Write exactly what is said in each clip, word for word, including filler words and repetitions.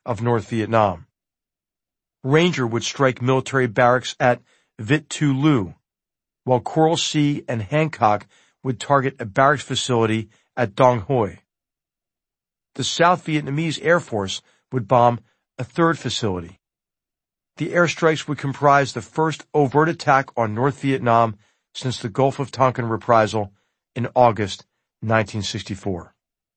of North Vietnam. Ranger would strike military barracks at Vit Tu Lu, while Coral Sea and Hancock would target a barracks facility at Dong Hoi. The South Vietnamese Air Force would bomb a third facility. The airstrikes would comprise the first overt attack on North Vietnam since the Gulf of Tonkin reprisal in August nineteen sixty-four.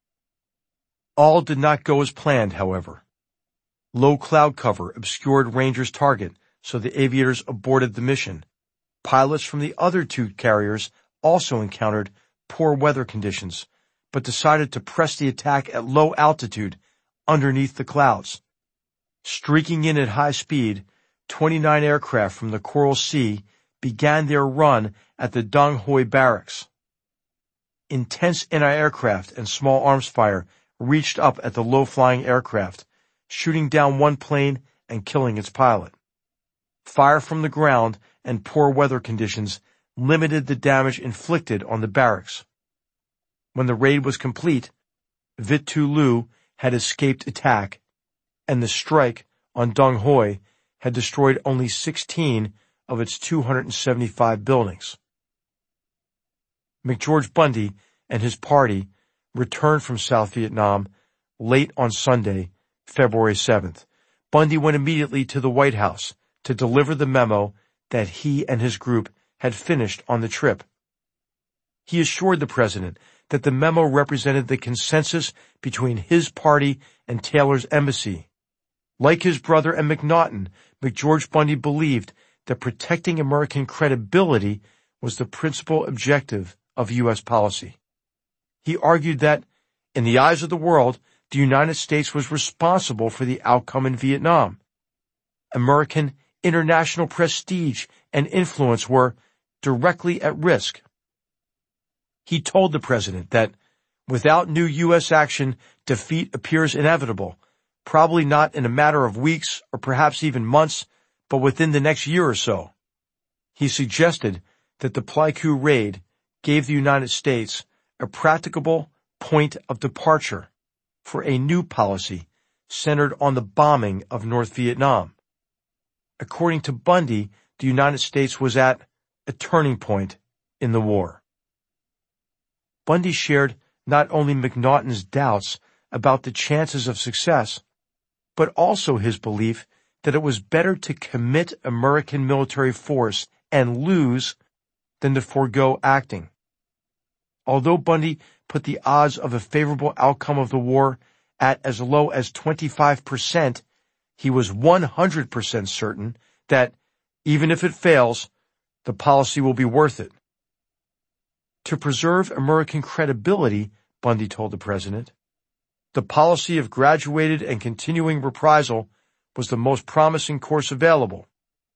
All did not go as planned, however. Low cloud cover obscured Ranger's target, so the aviators aborted the mission. Pilots from the other two carriers also encountered poor weather conditions, but decided to press the attack at low altitude underneath the clouds. Streaking in at high speed, twenty-nine aircraft from the Coral Sea began their run at the Dong Hoi barracks. Intense anti-aircraft and small arms fire reached up at the low-flying aircraft, shooting down one plane and killing its pilot. Fire from the ground and poor weather conditions limited the damage inflicted on the barracks. When the raid was complete, Vit Tu Lu had escaped attack, and the strike on Dong Hoi had destroyed only sixteen of its two hundred seventy-five buildings. McGeorge Bundy and his party returned from South Vietnam late on Sunday, February seventh. Bundy went immediately to the White House to deliver the memo that he and his group had finished on the trip. He assured the president that the memo represented the consensus between his party and Taylor's embassy. Like his brother and McNaughton, McGeorge Bundy believed that protecting American credibility was the principal objective of U S policy. He argued that, in the eyes of the world, the United States was responsible for the outcome in Vietnam. American international prestige and influence were directly at risk. He told the president that, without new U S action, defeat appears inevitable, probably not in a matter of weeks or perhaps even months, but within the next year or so. He suggested that the Pleiku raid gave the United States a practicable point of departure for a new policy centered on the bombing of North Vietnam. According to Bundy, the United States was at a turning point in the war. Bundy shared not only McNaughton's doubts about the chances of success, but also his belief that it was better to commit American military force and lose than to forego acting. Although Bundy put the odds of a favorable outcome of the war at as low as twenty-five percent, he was one hundred percent certain that, even if it fails, the policy will be worth it. To preserve American credibility, Bundy told the president, the policy of graduated and continuing reprisal was the most promising course available.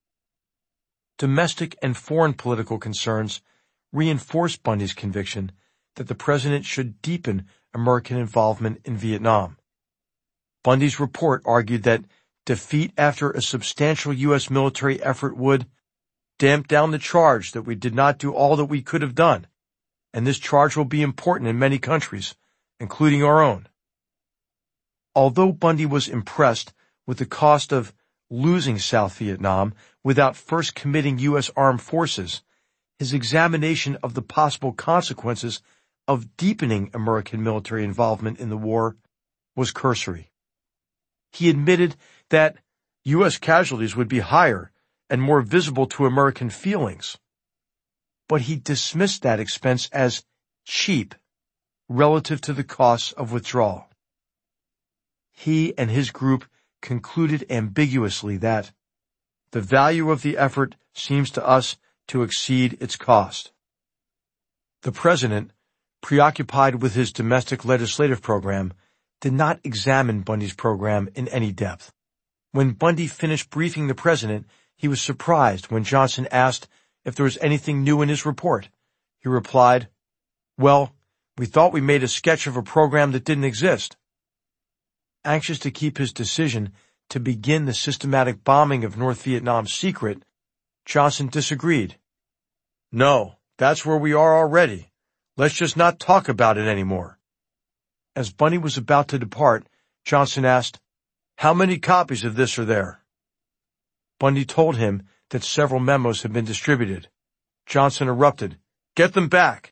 Domestic and foreign political concerns reinforced Bundy's conviction that the president should deepen American involvement in Vietnam. Bundy's report argued that defeat after a substantial U S military effort would damp down the charge that we did not do all that we could have done, and this charge will be important in many countries, including our own. Although Bundy was impressed with the cost of losing South Vietnam without first committing U S armed forces, his examination of the possible consequences of deepening American military involvement in the war was cursory. He admitted that U S casualties would be higher and more visible to American feelings, but he dismissed that expense as cheap relative to the costs of withdrawal. He and his group concluded ambiguously that the value of the effort seems to us to exceed its cost. The president, preoccupied with his domestic legislative program, did not examine Bundy's program in any depth. When Bundy finished briefing the president, he was surprised when Johnson asked if there was anything new in his report. He replied, "Well, we thought we made a sketch of a program that didn't exist." Anxious to keep his decision to begin the systematic bombing of North Vietnam secret, Johnson disagreed. "No, that's where we are already. Let's just not talk about it anymore." As Bundy was about to depart, Johnson asked, How many copies of this are there? Bundy told him that several memos had been distributed. Johnson erupted, "Get them back!"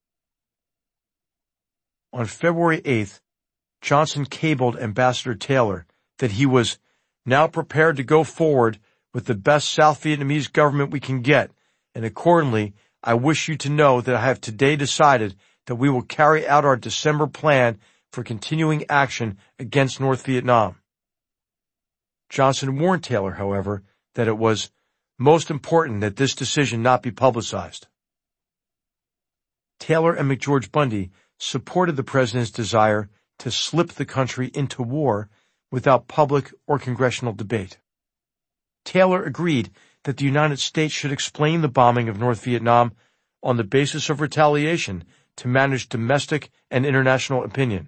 On February eighth, Johnson cabled Ambassador Taylor that he was now prepared to go forward with the best South Vietnamese government we can get, and accordingly, I wish you to know that I have today decided that we will carry out our December plan for continuing action against North Vietnam. Johnson warned Taylor, however, that it was most important that this decision not be publicized. Taylor and McGeorge Bundy supported the president's desire to slip the country into war without public or congressional debate. Taylor agreed that the United States should explain the bombing of North Vietnam on the basis of retaliation to manage domestic and international opinion.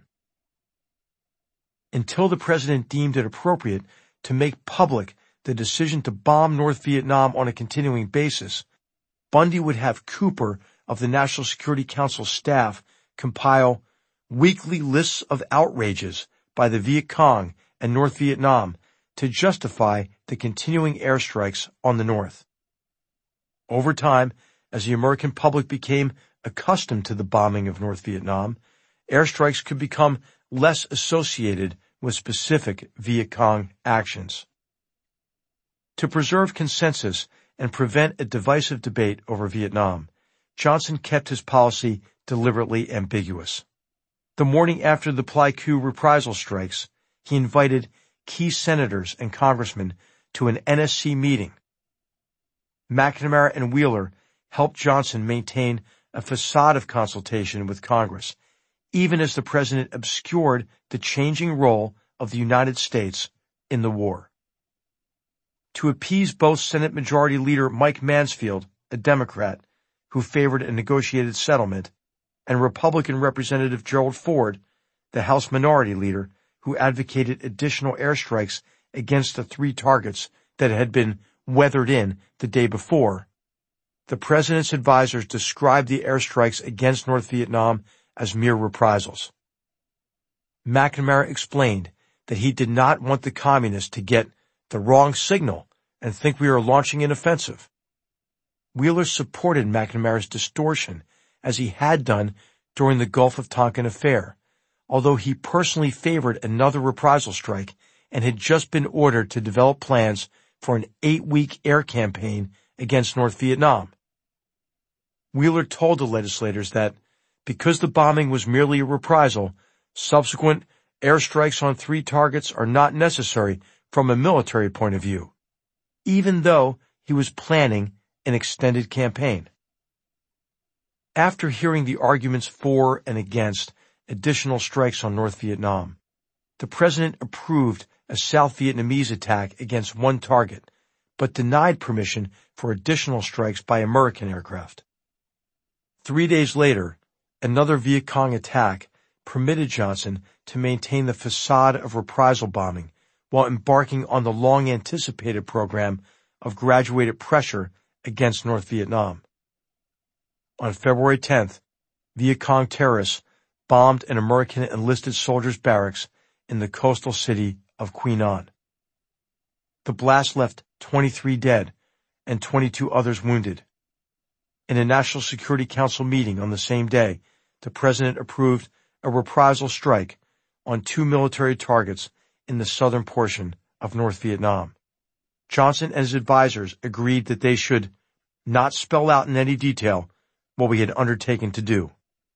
Until the president deemed it appropriate to make public the decision to bomb North Vietnam on a continuing basis, Bundy would have Cooper of the National Security Council staff compile weekly lists of outrages by the Viet Cong and North Vietnam to justify the continuing airstrikes on the North. Over time, as the American public became accustomed to the bombing of North Vietnam, airstrikes could become less associated with specific Viet Cong actions. To preserve consensus and prevent a divisive debate over Vietnam, Johnson kept his policy deliberately ambiguous. The morning after the Pleiku reprisal strikes, he invited key senators and congressmen to an N S C meeting. McNamara and Wheeler helped Johnson maintain a facade of consultation with Congress, even as the president obscured the changing role of the United States in the war. To appease both Senate Majority Leader Mike Mansfield, a Democrat, who favored a negotiated settlement, and Republican Representative Gerald Ford, the House Minority Leader, who advocated additional airstrikes against the three targets that had been weathered in the day before, the president's advisors described the airstrikes against North Vietnam as mere reprisals. McNamara explained that he did not want the communists to get the wrong signal and think we were launching an offensive. Wheeler supported McNamara's distortion, as he had done during the Gulf of Tonkin affair, although he personally favored another reprisal strike and had just been ordered to develop plans for an eight-week air campaign against North Vietnam. Wheeler told the legislators that, because the bombing was merely a reprisal, subsequent airstrikes on three targets are not necessary from a military point of view, even though he was planning an extended campaign. After hearing the arguments for and against additional strikes on North Vietnam, the president approved a South Vietnamese attack against one target, but denied permission for additional strikes by American aircraft. Three days later, another Viet Cong attack permitted Johnson to maintain the facade of reprisal bombing while embarking on the long-anticipated program of graduated pressure against North Vietnam. On February tenth, Viet Cong terrorists bombed an American enlisted soldiers' barracks in the coastal city of Quy Nhon. The blast left twenty-three dead and twenty-two others wounded. In a National Security Council meeting on the same day, the president approved a reprisal strike on two military targets in the southern portion of North Vietnam. Johnson and his advisors agreed that they should not spell out in any detail what we had undertaken to do.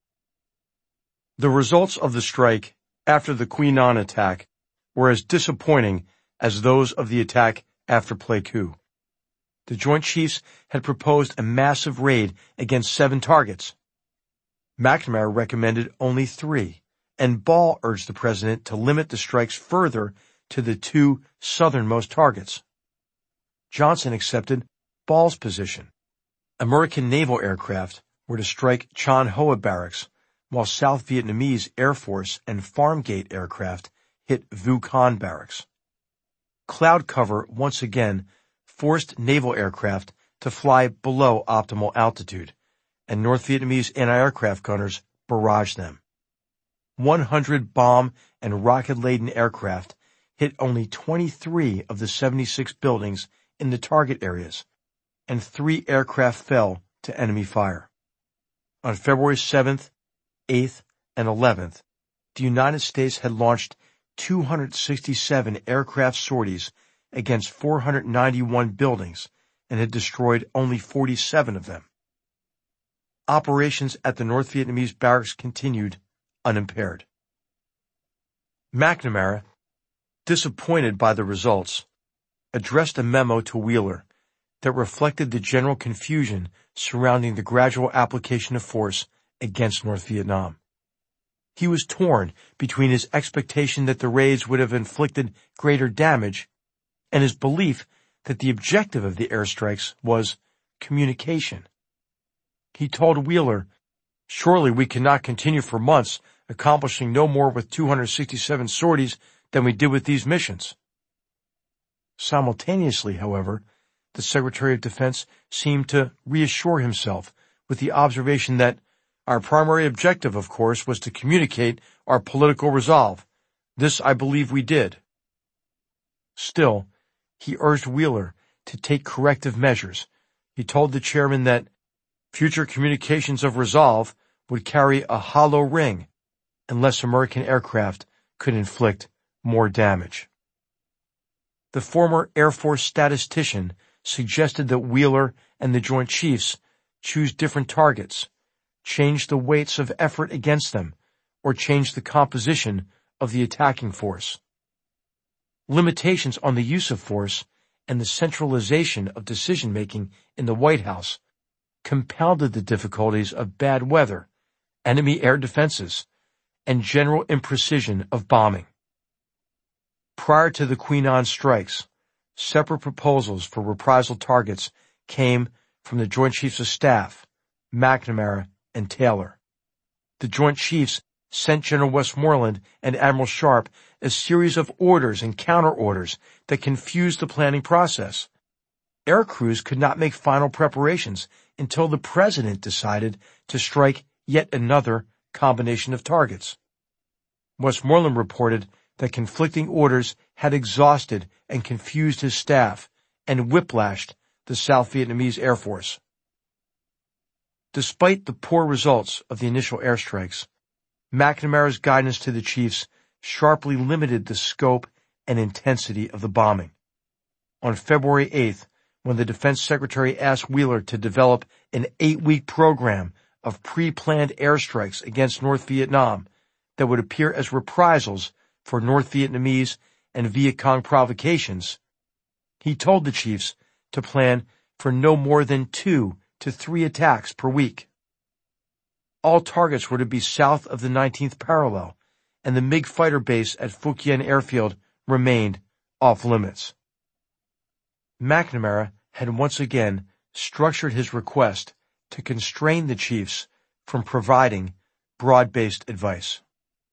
The results of the strike after the Quy Nhon attack were as disappointing as those of the attack after Pleiku. The Joint Chiefs had proposed a massive raid against seven targets. McNamara recommended only three, and Ball urged the president to limit the strikes further to the two southernmost targets. Johnson accepted Ball's position. American naval aircraft were to strike Chan Hoa barracks, while South Vietnamese Air Force and Farmgate aircraft hit Vu Con barracks. Cloud cover once again forced naval aircraft to fly below optimal altitude, and North Vietnamese anti-aircraft gunners barraged them. one hundred bomb and rocket-laden aircraft hit only twenty-three of the seventy-six buildings in the target areas, and three aircraft fell to enemy fire. On February seventh, eighth, and eleventh, the United States had launched two hundred sixty-seven aircraft sorties against four hundred ninety-one buildings and had destroyed only forty-seven of them. Operations at the North Vietnamese barracks continued unimpaired. McNamara, disappointed by the results, addressed a memo to Wheeler that reflected the general confusion surrounding the gradual application of force against North Vietnam. He was torn between his expectation that the raids would have inflicted greater damage and his belief that the objective of the airstrikes was communication. He told Wheeler, "Surely we cannot continue for months accomplishing no more with two hundred sixty-seven sorties than we did with these missions." Simultaneously, however, the Secretary of Defense seemed to reassure himself with the observation that our primary objective, of course, was to communicate our political resolve. This I believe we did. Still, he urged Wheeler to take corrective measures. He told the chairman that future communications of resolve would carry a hollow ring unless American aircraft could inflict more damage. The former Air Force statistician suggested that Wheeler and the Joint Chiefs choose different targets, change the weights of effort against them, or change the composition of the attacking force. Limitations on the use of force and the centralization of decision-making in the White House compounded the difficulties of bad weather, enemy air defenses, and general imprecision of bombing. Prior to the Quy Nhon strikes, separate proposals for reprisal targets came from the Joint Chiefs of Staff, McNamara, and Taylor. The Joint Chiefs sent General Westmoreland and Admiral Sharp a series of orders and counter-orders that confused the planning process. Air crews could not make final preparations until the President decided to strike yet another combination of targets. Westmoreland reported that conflicting orders had exhausted and confused his staff and whiplashed the South Vietnamese Air Force. Despite the poor results of the initial airstrikes, McNamara's guidance to the chiefs sharply limited the scope and intensity of the bombing. On February eighth, when the Defense Secretary asked Wheeler to develop an eight-week program of pre-planned airstrikes against North Vietnam that would appear as reprisals for North Vietnamese and Viet Cong provocations, he told the chiefs to plan for no more than two to three attacks per week. All targets were to be south of the nineteenth parallel, and the MiG fighter base at Phu Quien Airfield remained off limits. McNamara had once again structured his request to constrain the chiefs from providing broad-based advice.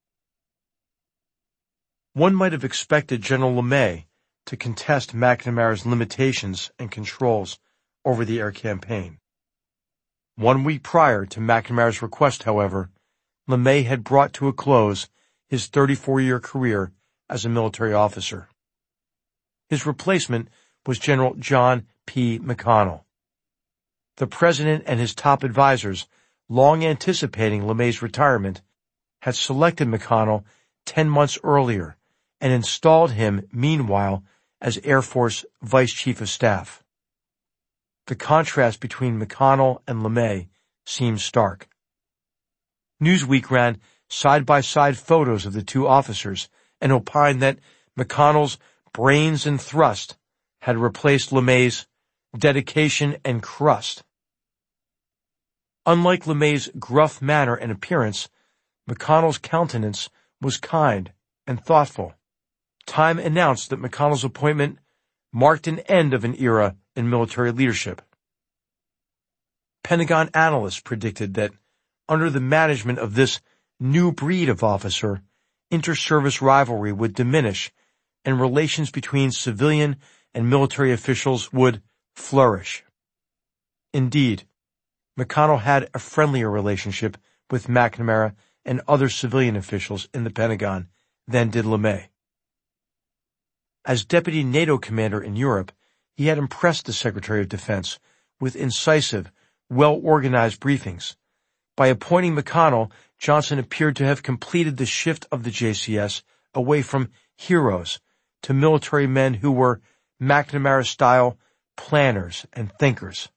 One might have expected General LeMay to contest McNamara's limitations and controls over the air campaign. One week prior to McNamara's request, however, LeMay had brought to a close his thirty-four-year career as a military officer. His replacement was General John P. McConnell. The President and his top advisors, long anticipating LeMay's retirement, had selected McConnell ten months earlier and installed him, meanwhile, as Air Force Vice Chief of Staff. The contrast between McConnell and LeMay seems stark. Newsweek ran side-by-side photos of the two officers and opined that McConnell's brains and thrust had replaced LeMay's dedication and crust. Unlike LeMay's gruff manner and appearance, McConnell's countenance was kind and thoughtful. Time announced that McConnell's appointment marked an end of an era in military leadership. Pentagon analysts predicted that under the management of this new breed of officer, inter-service rivalry would diminish and relations between civilian and military officials would flourish. Indeed, McConnell had a friendlier relationship with McNamara and other civilian officials in the Pentagon than did LeMay. As deputy NATO commander in Europe, he had impressed the Secretary of Defense with incisive, well-organized briefings. By appointing McConnell, Johnson appeared to have completed the shift of the J C S away from heroes to military men who were McNamara-style planners and thinkers.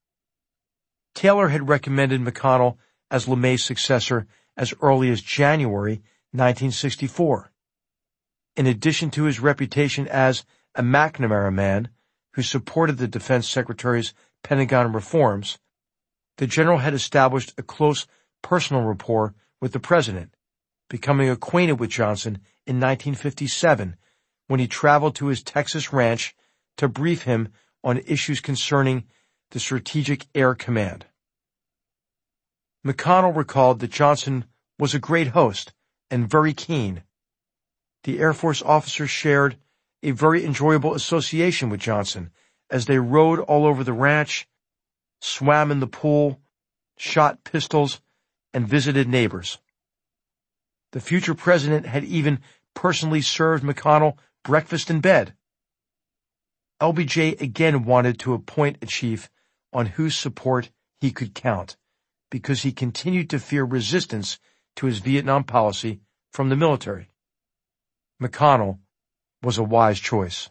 Taylor had recommended McConnell as LeMay's successor as early as January nineteen sixty-four. In addition to his reputation as a McNamara man who supported the Defense Secretary's Pentagon reforms, the general had established a close personal rapport with the president, becoming acquainted with Johnson in nineteen fifty-seven when he traveled to his Texas ranch to brief him on issues concerning the Strategic Air Command. McConnell recalled that Johnson was a great host and very keen. The Air Force officers shared a very enjoyable association with Johnson as they rode all over the ranch, swam in the pool, shot pistols, and visited neighbors. The future president had even personally served McConnell breakfast in bed. L B J again wanted to appoint a chief on whose support he could count, because he continued to fear resistance to his Vietnam policy from the military. McConnell was a wise choice.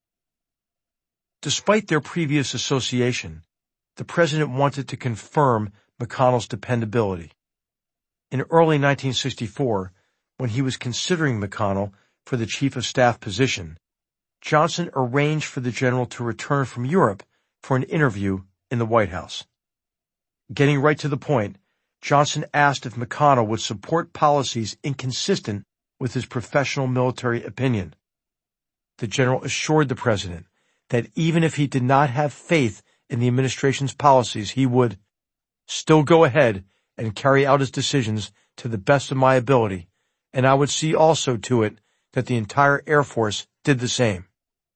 Despite their previous association, the president wanted to confirm McConnell's dependability. In early nineteen sixty-four, when he was considering McConnell for the Chief of Staff position, Johnson arranged for the general to return from Europe for an interview in the White House. Getting right to the point, Johnson asked if McConnell would support policies inconsistent with his professional military opinion. The general assured the president that even if he did not have faith in the administration's policies, he would still go ahead and carry out his decisions to the best of my ability, and I would see also to it that the entire Air Force did the same.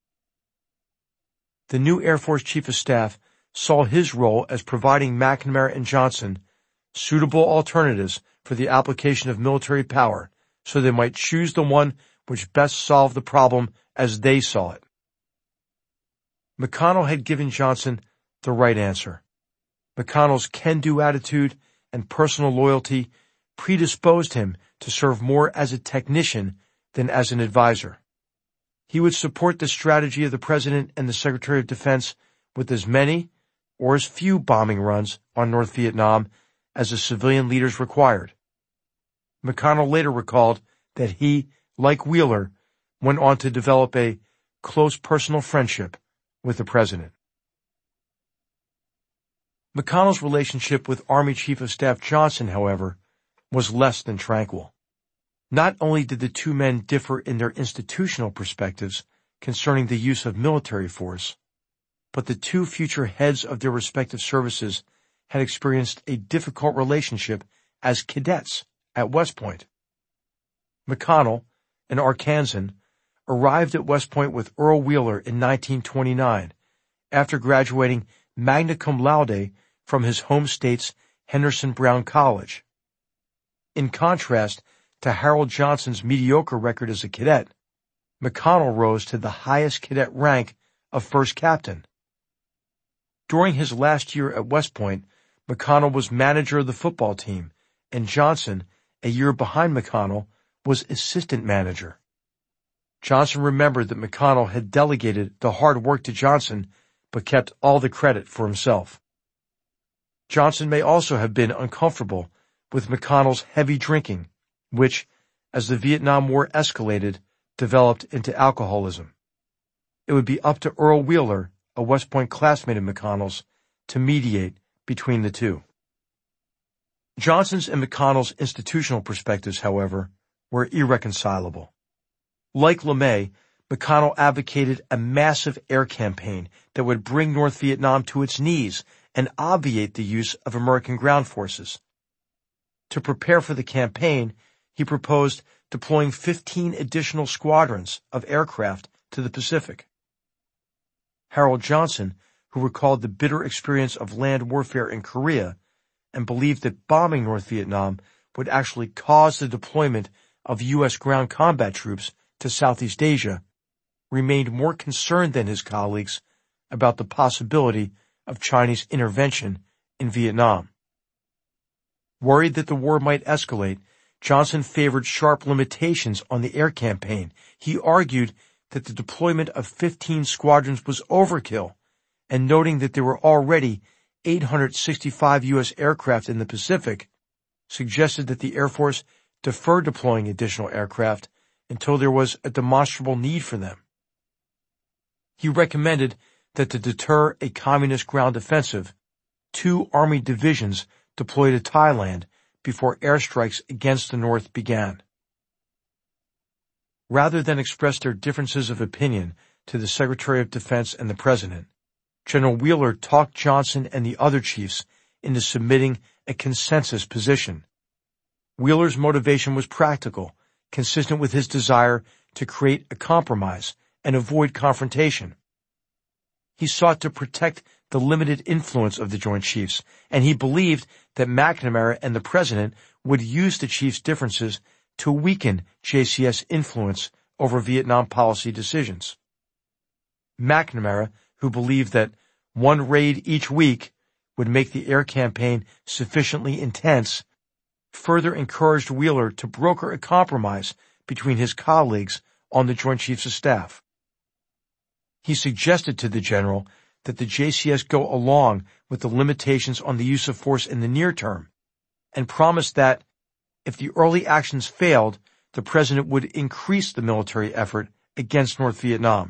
The new Air Force Chief of Staff saw his role as providing McNamara and Johnson suitable alternatives for the application of military power, so they might choose the one which best solved the problem as they saw it. McConnell had given Johnson the right answer. McConnell's can-do attitude and personal loyalty predisposed him to serve more as a technician than as an advisor. He would support the strategy of the President and the Secretary of Defense with as many or as few bombing runs on North Vietnam as the civilian leaders required. McConnell later recalled that he, like Wheeler, went on to develop a close personal friendship with the President. McConnell's relationship with Army Chief of Staff Johnson, however, was less than tranquil. Not only did the two men differ in their institutional perspectives concerning the use of military force, but the two future heads of their respective services had experienced a difficult relationship as cadets at West Point. McConnell, an Arkansan, arrived at West Point with Earl Wheeler in nineteen twenty-nine, after graduating magna cum laude from his home state's Henderson Brown College. In contrast to Harold Johnson's mediocre record as a cadet, McConnell rose to the highest cadet rank of first captain. During his last year at West Point, McConnell was manager of the football team, and Johnson, a year behind McConnell, was assistant manager. Johnson remembered that McConnell had delegated the hard work to Johnson, but kept all the credit for himself. Johnson may also have been uncomfortable with McConnell's heavy drinking, which, as the Vietnam War escalated, developed into alcoholism. It would be up to Earl Wheeler, a West Point classmate of McConnell's, to mediate between the two. Johnson's and McConnell's institutional perspectives, however, were irreconcilable. Like LeMay, McConnell advocated a massive air campaign that would bring North Vietnam to its knees and obviate the use of American ground forces. To prepare for the campaign, he proposed deploying fifteen additional squadrons of aircraft to the Pacific. Harold Johnson, who recalled the bitter experience of land warfare in Korea and believed that bombing North Vietnam would actually cause the deployment of U S ground combat troops to Southeast Asia, remained more concerned than his colleagues about the possibility of Chinese intervention in Vietnam. Worried that the war might escalate, Johnson favored sharp limitations on the air campaign. He argued that the deployment of fifteen squadrons was overkill, and noting that there were already eight hundred sixty-five U S aircraft in the Pacific, suggested that the Air Force defer deploying additional aircraft until there was a demonstrable need for them. He recommended that to deter a communist ground offensive, two Army divisions deploy to Thailand before airstrikes against the North began. Rather than express their differences of opinion to the Secretary of Defense and the President, General Wheeler talked Johnson and the other chiefs into submitting a consensus position. Wheeler's motivation was practical, consistent with his desire to create a compromise and avoid confrontation. He sought to protect the limited influence of the Joint Chiefs, and he believed that McNamara and the President would use the chiefs' differences to weaken J C S influence over Vietnam policy decisions. McNamara, who believed that one raid each week would make the air campaign sufficiently intense, further encouraged Wheeler to broker a compromise between his colleagues on the Joint Chiefs of Staff. He suggested to the general that the J C S go along with the limitations on the use of force in the near term, and promised that, if the early actions failed, the President would increase the military effort against North Vietnam.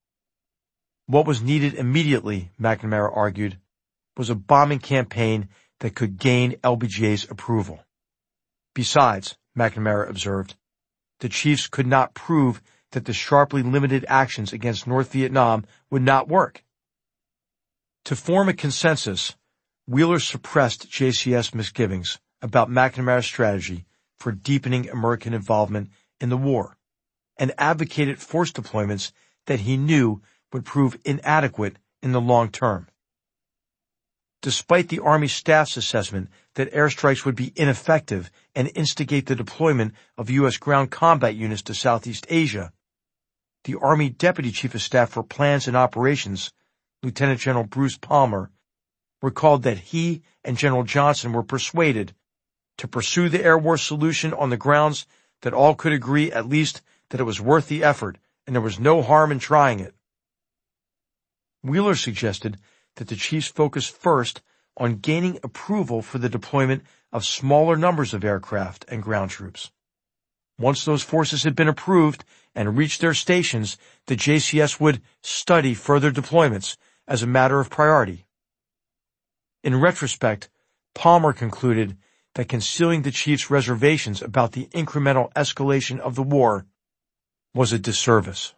What was needed immediately, McNamara argued, was a bombing campaign that could gain L B J A's approval. Besides, McNamara observed, the chiefs could not prove that the sharply limited actions against North Vietnam would not work. To form a consensus, Wheeler suppressed J C S misgivings about McNamara's strategy for deepening American involvement in the war, and advocated force deployments that he knew would prove inadequate in the long term. Despite the Army staff's assessment that airstrikes would be ineffective and instigate the deployment of U S ground combat units to Southeast Asia, the Army Deputy Chief of Staff for Plans and Operations, Lieutenant General Bruce Palmer, recalled that he and General Johnson were persuaded to pursue the air war solution on the grounds that all could agree at least that it was worth the effort and there was no harm in trying it. Wheeler suggested that the chiefs focus first on gaining approval for the deployment of smaller numbers of aircraft and ground troops. Once those forces had been approved and reached their stations, the J C S would study further deployments as a matter of priority. In retrospect, Palmer concluded that concealing the chiefs' reservations about the incremental escalation of the war was a disservice.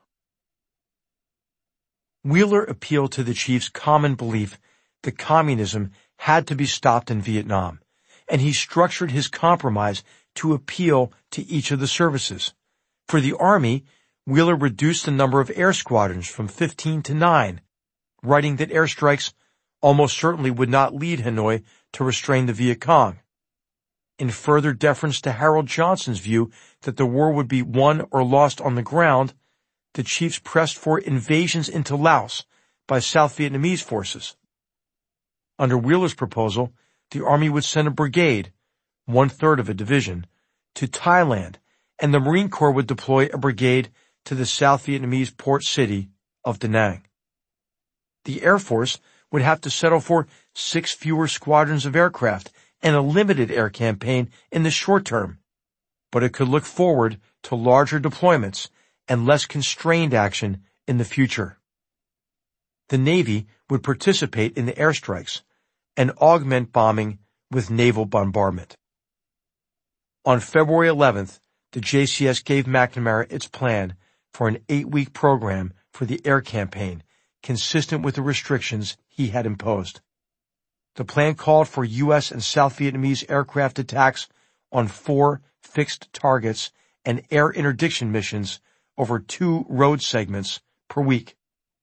Wheeler appealed to the chiefs' common belief that communism had to be stopped in Vietnam, and he structured his compromise to appeal to each of the services. For the Army, Wheeler reduced the number of air squadrons from fifteen to nine, writing that airstrikes almost certainly would not lead Hanoi to restrain the Viet Cong. In further deference to Harold Johnson's view that the war would be won or lost on the ground, the chiefs pressed for invasions into Laos by South Vietnamese forces. Under Wheeler's proposal, the Army would send a brigade, one-third of a division, to Thailand, and the Marine Corps would deploy a brigade to the South Vietnamese port city of Da Nang. The Air Force would have to settle for six fewer squadrons of aircraft and a limited air campaign in the short term, but it could look forward to larger deployments and less constrained action in the future. The Navy would participate in the airstrikes and augment bombing with naval bombardment. On February eleventh, the J C S gave McNamara its plan for an eight-week program for the air campaign, consistent with the restrictions he had imposed. The plan called for U S and South Vietnamese aircraft attacks on four fixed targets and air interdiction missions over two road segments per week.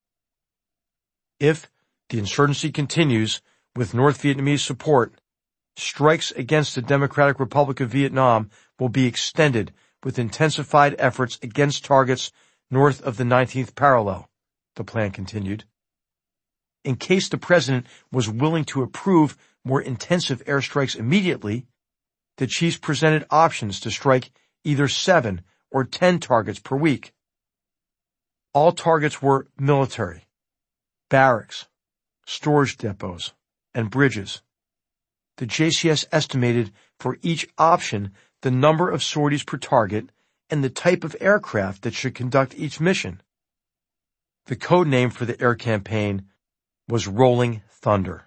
If the insurgency continues with North Vietnamese support, strikes against the Democratic Republic of Vietnam will be extended with intensified efforts against targets north of the nineteenth parallel, the plan continued. In case the president was willing to approve more intensive airstrikes immediately, the chiefs presented options to strike either seven or ten targets per week. All targets were military, barracks, storage depots, and bridges. The J C S estimated for each option the number of sorties per target and the type of aircraft that should conduct each mission. The code name for the air campaign was Rolling Thunder.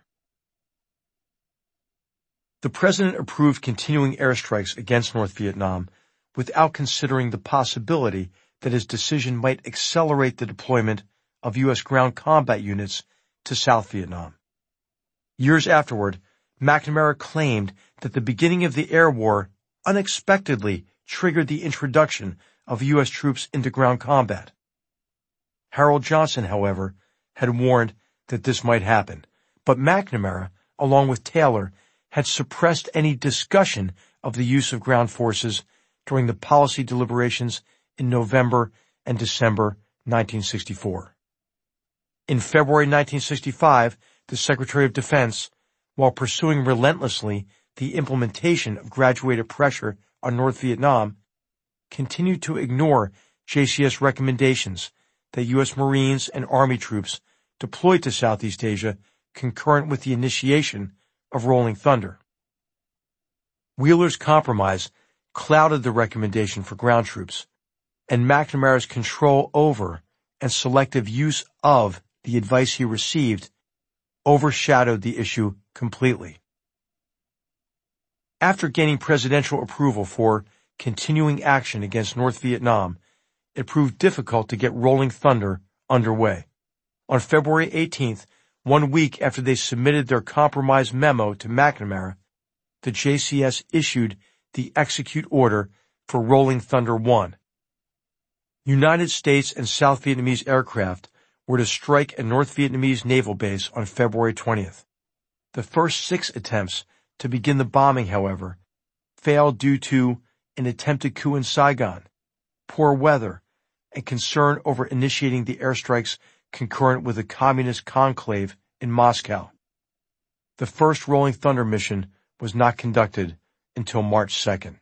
The president approved continuing airstrikes against North Vietnam without considering the possibility that his decision might accelerate the deployment of U S ground combat units to South Vietnam. Years afterward, McNamara claimed that the beginning of the air war unexpectedly triggered the introduction of U S troops into ground combat. Harold Johnson, however, had warned that this might happen, but McNamara, along with Taylor, had suppressed any discussion of the use of ground forces during the policy deliberations in November and December nineteen sixty-four. In February nineteen sixty-five, the Secretary of Defense, while pursuing relentlessly the implementation of graduated pressure on North Vietnam, continued to ignore J C S recommendations that U S Marines and Army troops deployed to Southeast Asia concurrent with the initiation of Rolling Thunder. Wheeler's compromise clouded the recommendation for ground troops, and McNamara's control over and selective use of the advice he received overshadowed the issue completely. After gaining presidential approval for continuing action against North Vietnam, it proved difficult to get Rolling Thunder underway. On February eighteenth, one week after they submitted their compromise memo to McNamara, the J C S issued the execute order for Rolling Thunder one. United States and South Vietnamese aircraft were to strike a North Vietnamese naval base on February twentieth. The first six attempts to begin the bombing, however, failed due to an attempted coup in Saigon, poor weather, and concern over initiating the airstrikes concurrent with a communist conclave in Moscow. The first Rolling Thunder mission was not conducted until March second.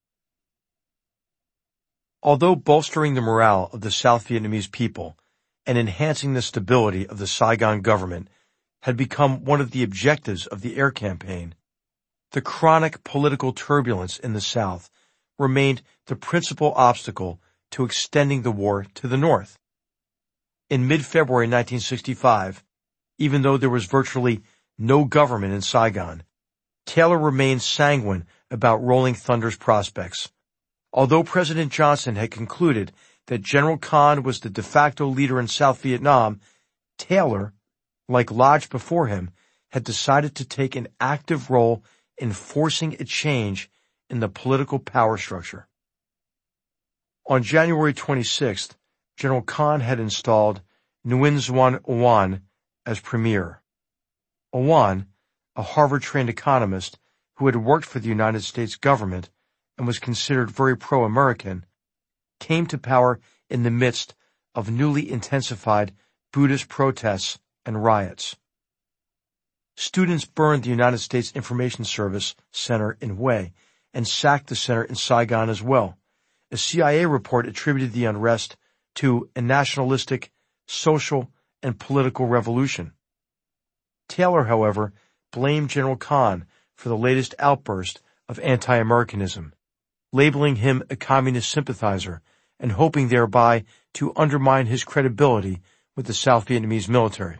Although bolstering the morale of the South Vietnamese people and enhancing the stability of the Saigon government had become one of the objectives of the air campaign, the chronic political turbulence in the South remained the principal obstacle to extending the war to the North. In mid-February nineteen sixty-five, even though there was virtually no government in Saigon, Taylor remained sanguine about Rolling Thunder's prospects. Although President Johnson had concluded that General Khan was the de facto leader in South Vietnam, Taylor, like Lodge before him, had decided to take an active role in forcing a change in the political power structure. On January twenty-sixth, General Khan had installed Nguyen Xuan Oanh as premier. Oanh, a Harvard-trained economist who had worked for the United States government and was considered very pro-American, came to power in the midst of newly intensified Buddhist protests and riots. Students burned the United States Information Service Center in Hue and sacked the center in Saigon as well. A C I A report attributed the unrest to a nationalistic, social, and political revolution. Taylor, however, blamed General Khan for the latest outburst of anti-Americanism, labeling him a communist sympathizer and hoping thereby to undermine his credibility with the South Vietnamese military.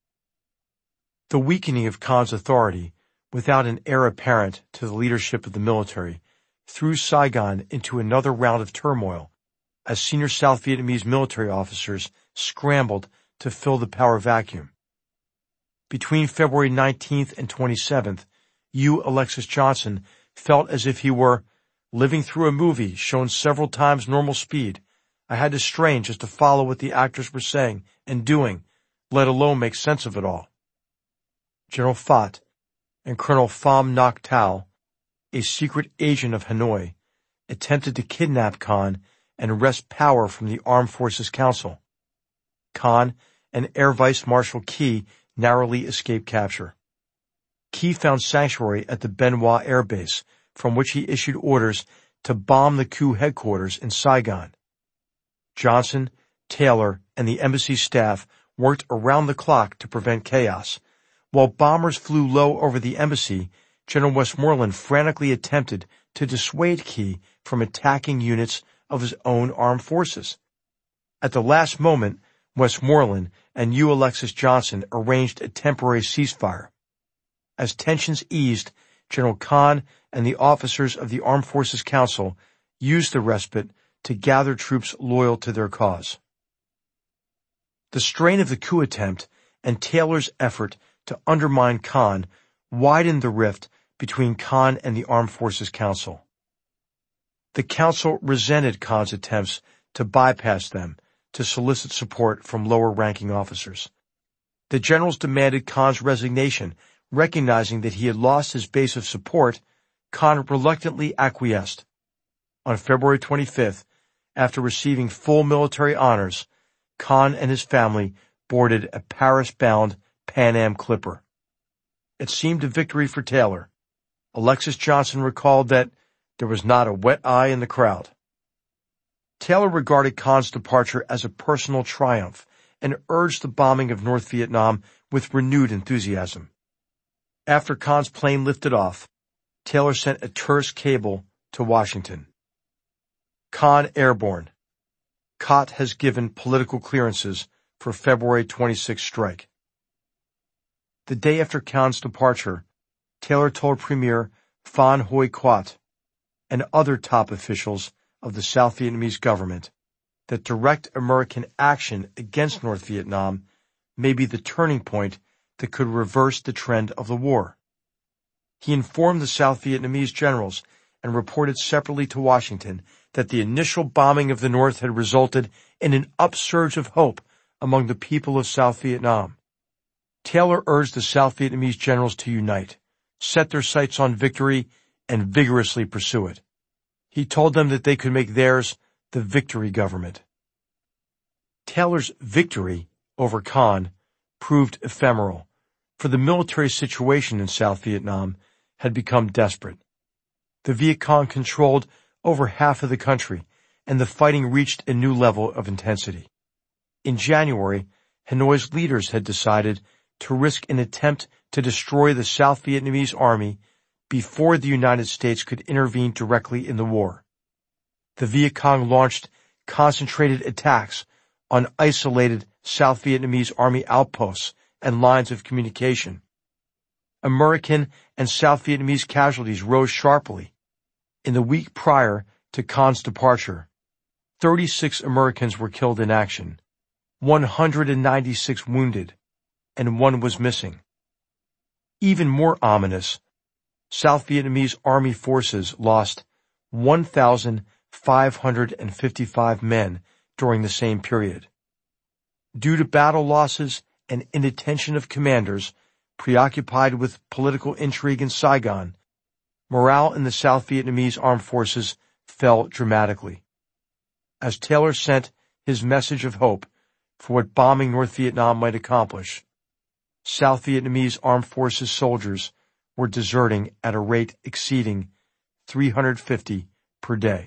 The weakening of Khan's authority, without an heir apparent to the leadership of the military, threw Saigon into another round of turmoil as senior South Vietnamese military officers scrambled to fill the power vacuum. Between February nineteenth and twenty-seventh, Hugh Alexis Johnson felt as if he were living through a movie shown several times normal speed. I had to strain just to follow what the actors were saying and doing, let alone make sense of it all. General Phat and Colonel Pham Ngoc Thao, a secret agent of Hanoi, attempted to kidnap Khan and wrest power from the Armed Forces Council. Kahn and Air Vice Marshal Key narrowly escaped capture. Key found sanctuary at the Ben Wa Air Base, from which he issued orders to bomb the coup headquarters in Saigon. Johnson, Taylor, and the embassy staff worked around the clock to prevent chaos. While bombers flew low over the embassy, General Westmoreland frantically attempted to dissuade Key from attacking units of his own armed forces. At the last moment, Westmoreland and Hugh Alexis Johnson arranged a temporary ceasefire. As tensions eased, General Kahn and the officers of the Armed Forces Council used the respite to gather troops loyal to their cause. The strain of the coup attempt and Taylor's effort to undermine Kahn widened the rift between Kahn and the Armed Forces Council. The Council resented Kahn's attempts to bypass them to solicit support from lower-ranking officers. The generals demanded Kahn's resignation, recognizing that he had lost his base of support. Kahn reluctantly acquiesced. On February twenty-fifth, after receiving full military honors, Kahn and his family boarded a Paris-bound Pan Am Clipper. It seemed a victory for Taylor. Alexis Johnson recalled that there was not a wet eye in the crowd. Taylor regarded Kahn's departure as a personal triumph and urged the bombing of North Vietnam with renewed enthusiasm. After Kahn's plane lifted off, Taylor sent a terse cable to Washington. Kahn airborne. Cott has given political clearances for February twenty-sixth strike. The day after Kahn's departure, Taylor told Premier Phan Huy Quat and other top officials of the South Vietnamese government that direct American action against North Vietnam may be the turning point that could reverse the trend of the war. He informed the South Vietnamese generals and reported separately to Washington that the initial bombing of the North had resulted in an upsurge of hope among the people of South Vietnam. Taylor urged the South Vietnamese generals to unite, set their sights on victory, and vigorously pursue it. He told them that they could make theirs the victory government. Taylor's victory over Kahn proved ephemeral, for the military situation in South Vietnam had become desperate. The Viet Cong controlled over half of the country, and the fighting reached a new level of intensity. In January, Hanoi's leaders had decided to risk an attempt to destroy the South Vietnamese army before the United States could intervene directly in the war. The Viet Cong launched concentrated attacks on isolated South Vietnamese army outposts and lines of communication. American and South Vietnamese casualties rose sharply. In the week prior to Kahn's departure, thirty-six Americans were killed in action, one hundred ninety-six wounded, and one was missing. Even more ominous, South Vietnamese army forces lost one thousand five hundred fifty-five men during the same period. Due to battle losses and inattention of commanders preoccupied with political intrigue in Saigon, morale in the South Vietnamese armed forces fell dramatically. As Taylor sent his message of hope for what bombing North Vietnam might accomplish, South Vietnamese armed forces soldiers were deserting at a rate exceeding three hundred fifty per day.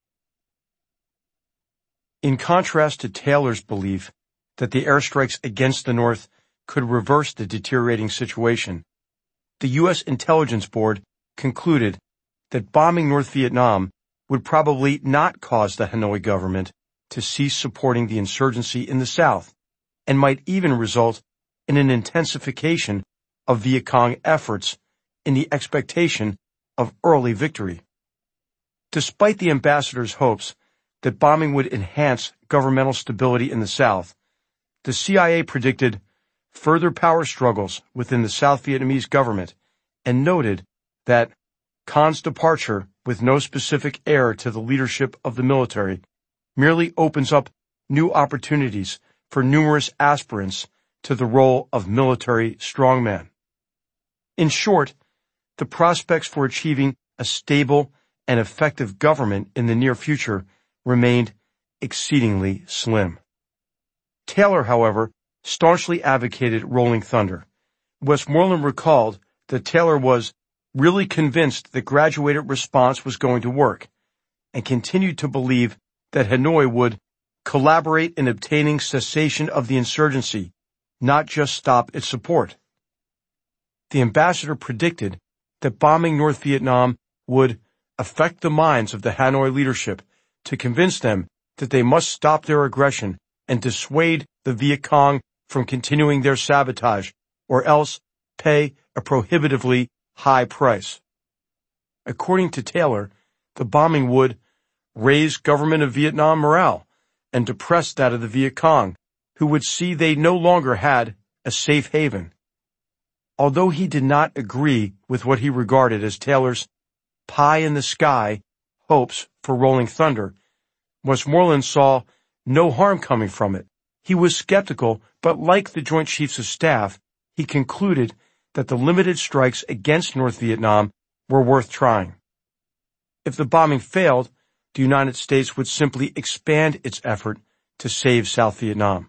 In contrast to Taylor's belief that the airstrikes against the North could reverse the deteriorating situation, the U S Intelligence Board concluded that bombing North Vietnam would probably not cause the Hanoi government to cease supporting the insurgency in the South, and might even result in an intensification of Viet Cong efforts in the expectation of early victory. Despite the ambassador's hopes that bombing would enhance governmental stability in the South, the C I A predicted further power struggles within the South Vietnamese government and noted that Kahn's departure, with no specific heir to the leadership of the military, merely opens up new opportunities for numerous aspirants to the role of military strongman. In short, the prospects for achieving a stable and effective government in the near future remained exceedingly slim. Taylor, however, staunchly advocated rolling thunder. Westmoreland recalled that Taylor was really convinced that graduated response was going to work, and continued to believe that Hanoi would collaborate in obtaining cessation of the insurgency, not just stop its support. The ambassador predicted that bombing North Vietnam would affect the minds of the Hanoi leadership to convince them that they must stop their aggression and dissuade the Viet Cong from continuing their sabotage, or else pay a prohibitively high price. According to Taylor, the bombing would raise government of Vietnam morale and depress that of the Viet Cong, who would see they no longer had a safe haven. Although he did not agree with what he regarded as Taylor's pie-in-the-sky hopes for rolling thunder, Westmoreland saw no harm coming from it. He was skeptical, but like the Joint Chiefs of Staff, he concluded that the limited strikes against North Vietnam were worth trying. If the bombing failed, the United States would simply expand its effort to save South Vietnam.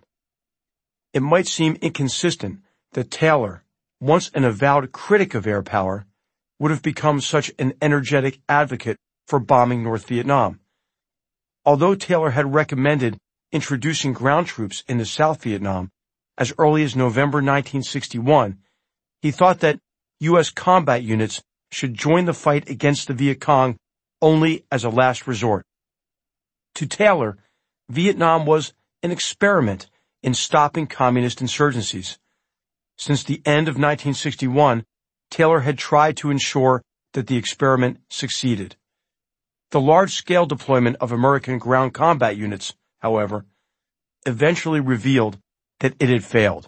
It might seem inconsistent that Taylor, once an avowed critic of air power, would have become such an energetic advocate for bombing North Vietnam. Although Taylor had recommended introducing ground troops into South Vietnam as early as November nineteen sixty-one, he thought that U S combat units should join the fight against the Viet Cong only as a last resort. To Taylor, Vietnam was an experiment in stopping communist insurgencies. Since the end of nineteen sixty-one, Taylor had tried to ensure that the experiment succeeded. The large-scale deployment of American ground combat units, however, eventually revealed that it had failed.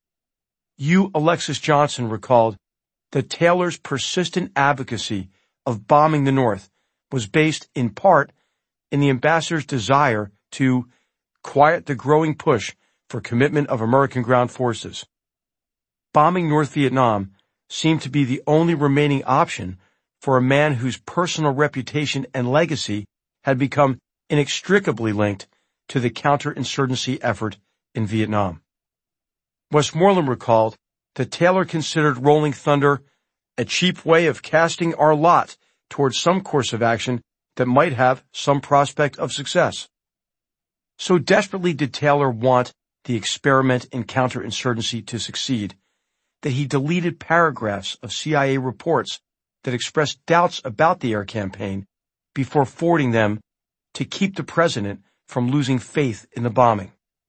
U. Alexis Johnson recalled that Taylor's persistent advocacy of bombing the North was based in part in the ambassador's desire to quiet the growing push for commitment of American ground forces. Bombing North Vietnam seemed to be the only remaining option for a man whose personal reputation and legacy had become inextricably linked to the counterinsurgency effort in Vietnam. Westmoreland recalled that Taylor considered rolling thunder a cheap way of casting our lot towards some course of action that might have some prospect of success. So desperately did Taylor want the experiment in counterinsurgency to succeed that he deleted paragraphs of C I A reports that expressed doubts about the air campaign before forwarding them to keep the president from losing faith in the bombing.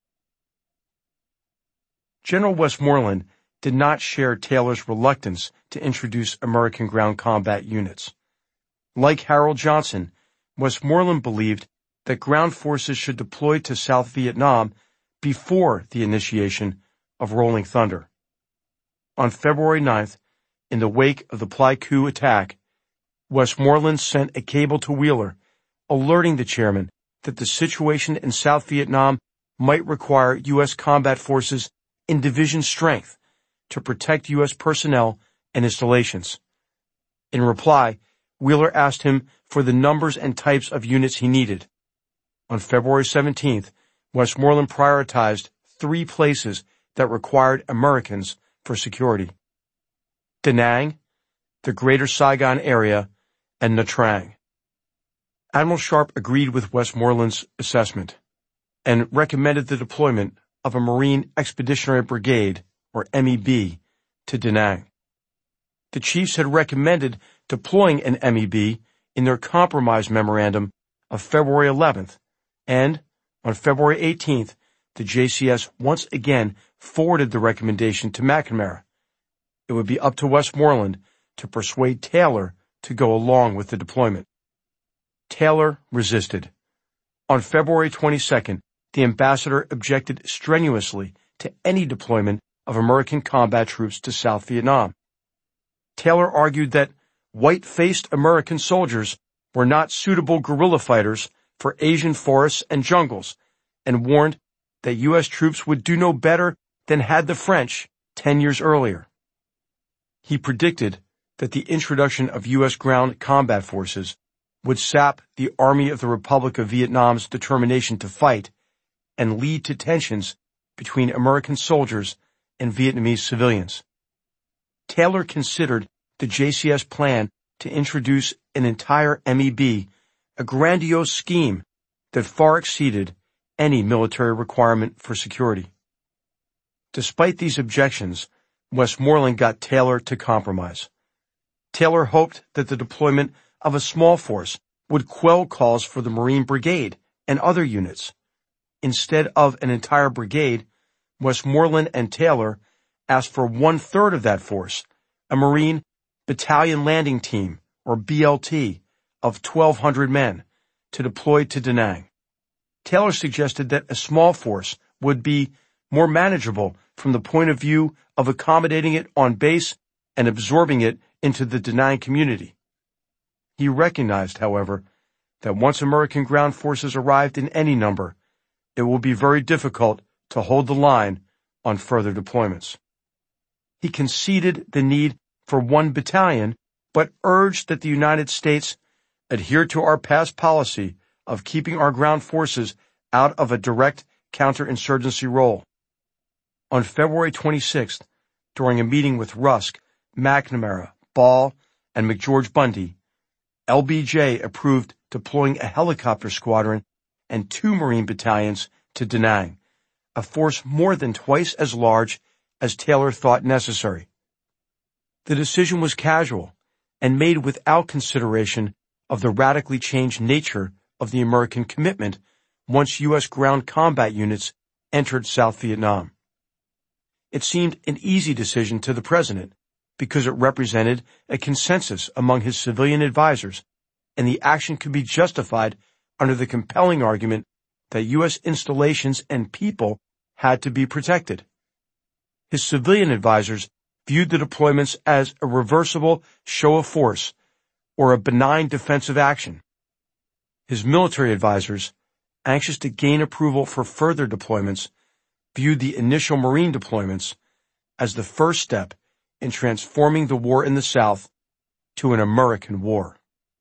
General Westmoreland did not share Taylor's reluctance to introduce American ground combat units. Like Harold Johnson, Westmoreland believed that ground forces should deploy to South Vietnam before the initiation of Rolling Thunder. On February ninth, in the wake of the Pleiku attack, Westmoreland sent a cable to Wheeler, alerting the chairman that the situation in South Vietnam might require U S combat forces in division strength to protect U S personnel and installations. In reply, Wheeler asked him for the numbers and types of units he needed. On February seventeenth, Westmoreland prioritized three places that required Americans for security: Da Nang, the Greater Saigon area, and Nha Trang. Admiral Sharp agreed with Westmoreland's assessment and recommended the deployment of a Marine Expeditionary Brigade, or M E B, to Da Nang. The chiefs had recommended deploying an M E B in their compromise memorandum of February eleventh, and on February eighteenth, the J C S once again forwarded the recommendation to McNamara. It would be up to Westmoreland to persuade Taylor to go along with the deployment. Taylor resisted. On February twenty-second, the ambassador objected strenuously to any deployment of American combat troops to South Vietnam. Taylor argued that white-faced American soldiers were not suitable guerrilla fighters for Asian forests and jungles, and warned that U S troops would do no better than had the French ten years earlier. He predicted that the introduction of U S ground combat forces would sap the Army of the Republic of Vietnam's determination to fight and lead to tensions between American soldiers and Vietnamese civilians. Taylor considered the J C S plan to introduce an entire M E B a grandiose scheme that far exceeded any military requirement for security. Despite these objections, Westmoreland got Taylor to compromise. Taylor hoped that the deployment of a small force would quell calls for the Marine Brigade and other units. Instead of an entire brigade, Westmoreland and Taylor asked for one-third of that force, a Marine Battalion Landing Team, or B L T, of twelve hundred men, to deploy to Da Nang. Taylor suggested that a small force would be more manageable from the point of view of accommodating it on base and absorbing it into the Da Nang community. He recognized, however, that once American ground forces arrived in any number, it will be very difficult to hold the line on further deployments. He conceded the need for one battalion, but urged that the United States adhere to our past policy of keeping our ground forces out of a direct counterinsurgency role. On February twenty-sixth, during a meeting with Rusk, McNamara, Ball, and McGeorge Bundy, L B J approved deploying a helicopter squadron and two Marine battalions to Da Nang, a force more than twice as large as Taylor thought necessary. The decision was casual and made without consideration of the radically changed nature of the American commitment once U S ground combat units entered South Vietnam. It seemed an easy decision to the president because it represented a consensus among his civilian advisors, and the action could be justified under the compelling argument that U S installations and people had to be protected. His civilian advisors viewed the deployments as a reversible show of force or a benign defensive action. His military advisors, anxious to gain approval for further deployments, viewed the initial Marine deployments as the first step in transforming the war in the South to an American war.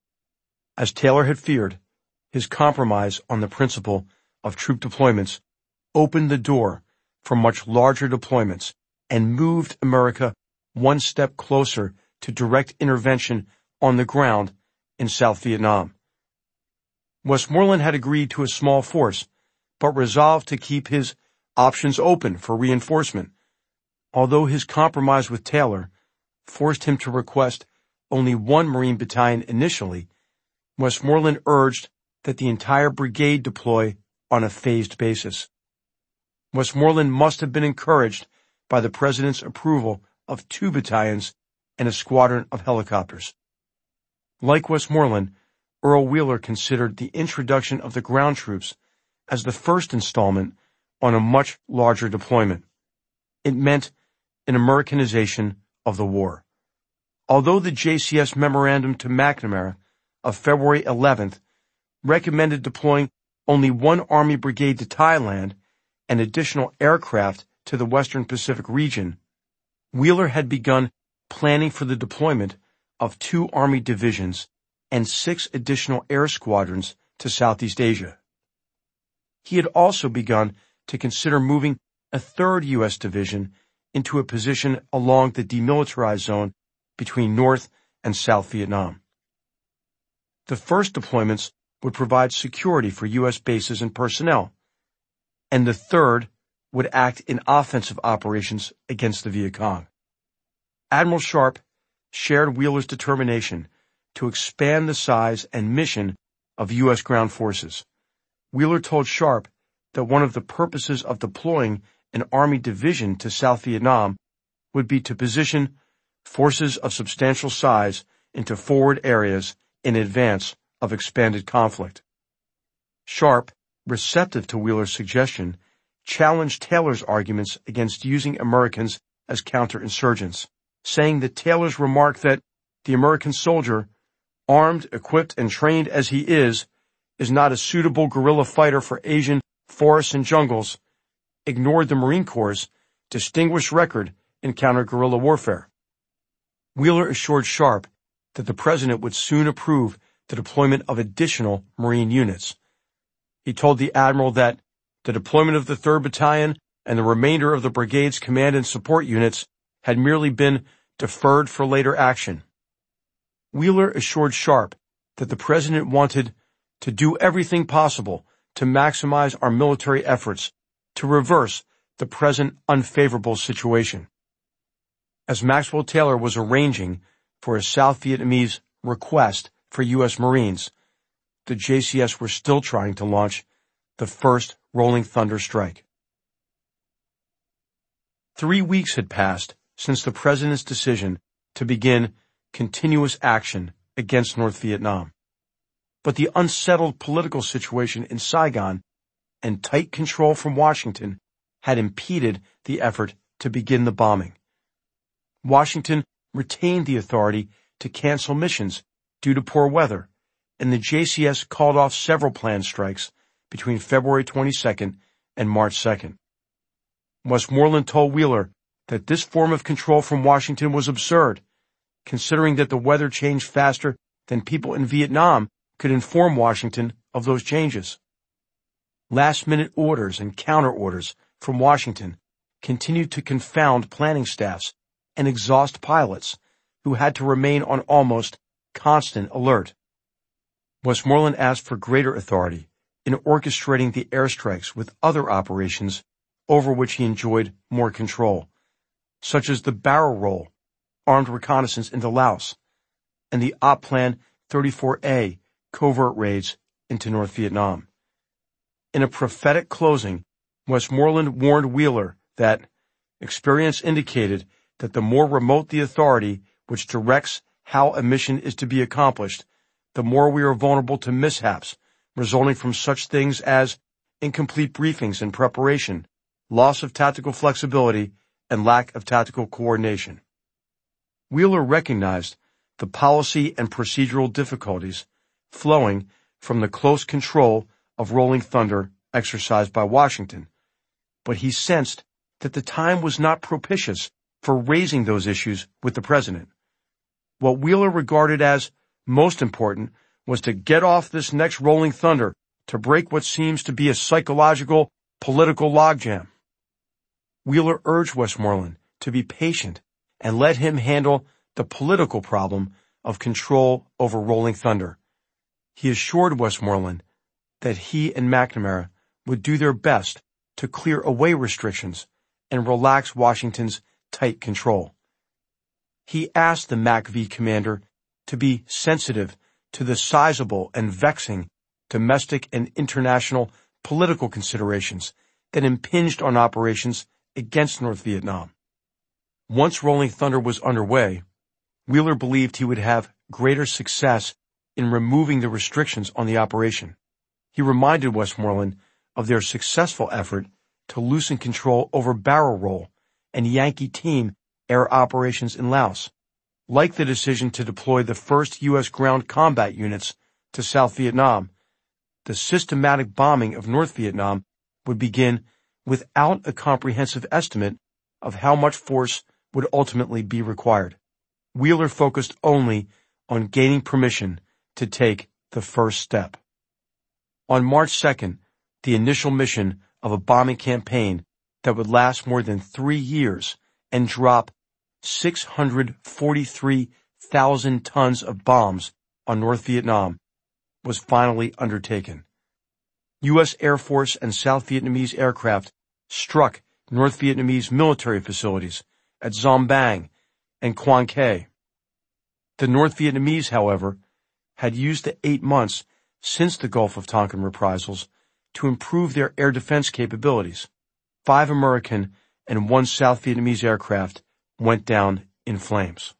As Taylor had feared, his compromise on the principle of troop deployments opened the door for much larger deployments and moved America one step closer to direct intervention on the ground in South Vietnam. Westmoreland had agreed to a small force, but resolved to keep his options open for reinforcement. Although his compromise with Taylor forced him to request only one Marine battalion initially, Westmoreland urged that the entire brigade deploy on a phased basis. Westmoreland must have been encouraged by the president's approval of two battalions and a squadron of helicopters. Like Westmoreland, Earl Wheeler considered the introduction of the ground troops as the first installment on a much larger deployment. It meant an Americanization of the war. Although the J C S memorandum to McNamara of February eleventh recommended deploying only one Army brigade to Thailand and additional aircraft to the Western Pacific region, Wheeler had begun planning for the deployment of two Army divisions and six additional air squadrons to Southeast Asia. He had also begun to consider moving a third U S division into a position along the demilitarized zone between North and South Vietnam. The first deployments would provide security for U S bases and personnel, and the third would act in offensive operations against the Viet Cong. Admiral Sharp shared Wheeler's determination to expand the size and mission of U S ground forces. Wheeler told Sharp that one of the purposes of deploying an Army division to South Vietnam would be to position forces of substantial size into forward areas in advance of expanded conflict. Sharp, receptive to Wheeler's suggestion, challenged Taylor's arguments against using Americans as counterinsurgents, saying that Taylor's remark that the American soldier, armed, equipped, and trained as he is, is not a suitable guerrilla fighter for Asian forests and jungles, ignored the Marine Corps' distinguished record in counter-guerrilla warfare. Wheeler assured Sharp that the president would soon approve the deployment of additional Marine units. He told the admiral that the deployment of the third Battalion and the remainder of the brigade's command and support units had merely been deferred for later action. Wheeler assured Sharp that the President wanted to do everything possible to maximize our military efforts to reverse the present unfavorable situation. As Maxwell Taylor was arranging for a South Vietnamese request for U S Marines, the J C S were still trying to launch the first Rolling Thunder strike. Three weeks had passed since the President's decision to begin continuous action against North Vietnam. But the unsettled political situation in Saigon and tight control from Washington had impeded the effort to begin the bombing. Washington retained the authority to cancel missions due to poor weather, and the J C S called off several planned strikes between February twenty-second and March second. Westmoreland told Wheeler that this form of control from Washington was absurd, considering that the weather changed faster than people in Vietnam could inform Washington of those changes. Last-minute orders and counter-orders from Washington continued to confound planning staffs and exhaust pilots who had to remain on almost constant alert. Westmoreland asked for greater authority in orchestrating the airstrikes with other operations over which he enjoyed more control, such as the Barrel Roll, armed reconnaissance into Laos, and the Op Plan thirty-four A covert raids into North Vietnam. In a prophetic closing, Westmoreland warned Wheeler that experience indicated that the more remote the authority which directs how a mission is to be accomplished, the more we are vulnerable to mishaps resulting from such things as incomplete briefings and preparation, loss of tactical flexibility, and lack of tactical coordination. Wheeler recognized the policy and procedural difficulties flowing from the close control of Rolling Thunder exercised by Washington, but he sensed that the time was not propitious for raising those issues with the President. What Wheeler regarded as most important was to get off this next Rolling Thunder to break what seems to be a psychological, political logjam. Wheeler urged Westmoreland to be patient and let him handle the political problem of control over Rolling Thunder. He assured Westmoreland that he and McNamara would do their best to clear away restrictions and relax Washington's tight control. He asked the M A C V commander to be sensitive to the sizable and vexing domestic and international political considerations that impinged on operations against North Vietnam. Once Rolling Thunder was underway, Wheeler believed he would have greater success in removing the restrictions on the operation. He reminded Westmoreland of their successful effort to loosen control over Barrel Roll and Yankee Team air operations in Laos. Like the decision to deploy the first U S ground combat units to South Vietnam, the systematic bombing of North Vietnam would begin without a comprehensive estimate of how much force would ultimately be required. Wheeler focused only on gaining permission to take the first step. On March second, the initial mission of a bombing campaign that would last more than three years and drop six hundred forty-three thousand tons of bombs on North Vietnam was finally undertaken. U S Air Force and South Vietnamese aircraft struck North Vietnamese military facilities at Dom Bang and Quang Ke. The North Vietnamese, however, had used the eight months since the Gulf of Tonkin reprisals to improve their air defense capabilities. Five American and one South Vietnamese aircraft went down in flames.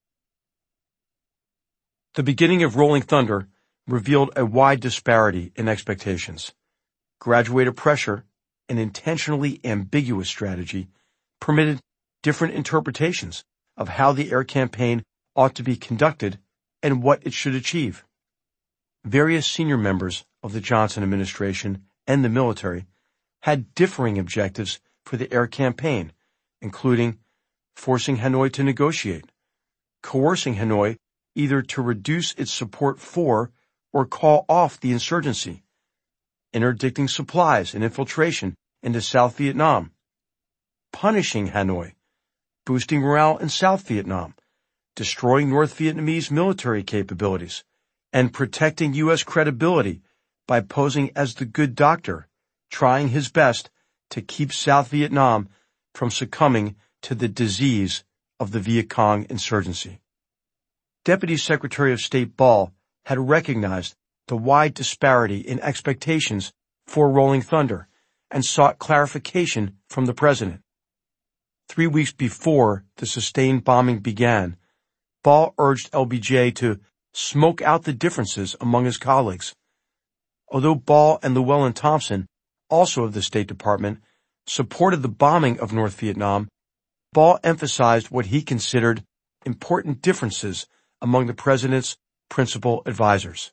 The beginning of Rolling Thunder revealed a wide disparity in expectations. Graduated pressure, an intentionally ambiguous strategy, permitted different interpretations of how the air campaign ought to be conducted and what it should achieve. Various senior members of the Johnson administration and the military had differing objectives for the air campaign, including forcing Hanoi to negotiate, coercing Hanoi either to reduce its support for or call off the insurgency, interdicting supplies and infiltration into South Vietnam, punishing Hanoi, boosting morale in South Vietnam, destroying North Vietnamese military capabilities, and protecting U S credibility by posing as the good doctor, trying his best to keep South Vietnam from succumbing to the disease of the Viet Cong insurgency. Deputy Secretary of State Ball had recognized the wide disparity in expectations for Rolling Thunder and sought clarification from the president. Three weeks before the sustained bombing began, Ball urged L B J to smoke out the differences among his colleagues. Although Ball and Llewellyn Thompson, also of the State Department, supported the bombing of North Vietnam, Ball emphasized what he considered important differences among the president's principal advisors.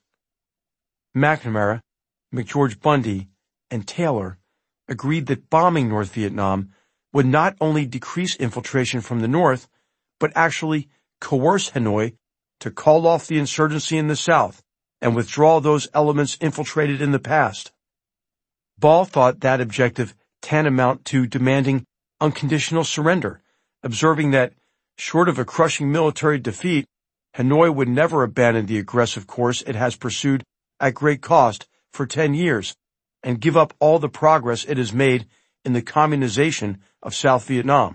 McNamara, McGeorge Bundy, and Taylor agreed that bombing North Vietnam would not only decrease infiltration from the north, but actually coerce Hanoi to call off the insurgency in the south and withdraw those elements infiltrated in the past. Ball thought that objective tantamount to demanding unconditional surrender, observing that, short of a crushing military defeat, Hanoi would never abandon the aggressive course it has pursued at great cost for ten years and give up all the progress it has made in the communization of South Vietnam.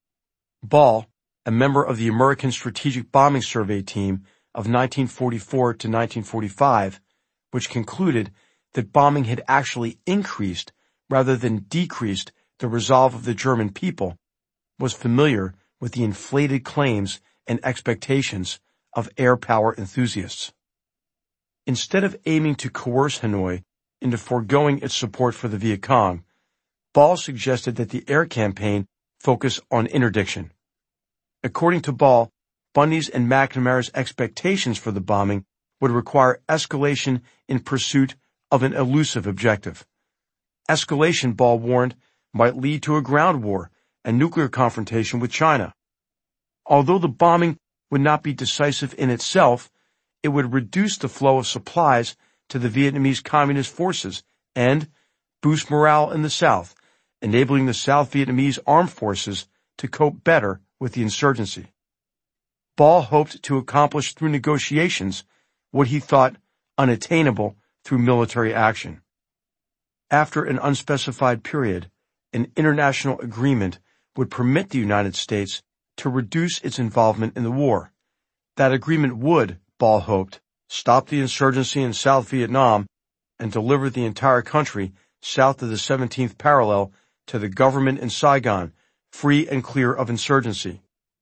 Ball, a member of the American Strategic Bombing Survey team of nineteen forty-four to nineteen forty-five, which concluded that bombing had actually increased rather than decreased the resolve of the German people, was familiar with the inflated claims and expectations of air power enthusiasts. Instead of aiming to coerce Hanoi into foregoing its support for the Viet Cong, Ball suggested that the air campaign focus on interdiction. According to Ball, Bundy's and McNamara's expectations for the bombing would require escalation in pursuit of an elusive objective. Escalation, Ball warned, might lead to a ground war and nuclear confrontation with China. Although the bombing would not be decisive in itself, it would reduce the flow of supplies to the Vietnamese Communist forces and boost morale in the South, enabling the South Vietnamese armed forces to cope better with the insurgency. Ball hoped to accomplish through negotiations what he thought unattainable through military action. After an unspecified period, an international agreement would permit the United States to reduce its involvement in the war. That agreement would, Ball hoped, stop the insurgency in South Vietnam and deliver the entire country south of the seventeenth parallel to the government in Saigon, free and clear of insurgency.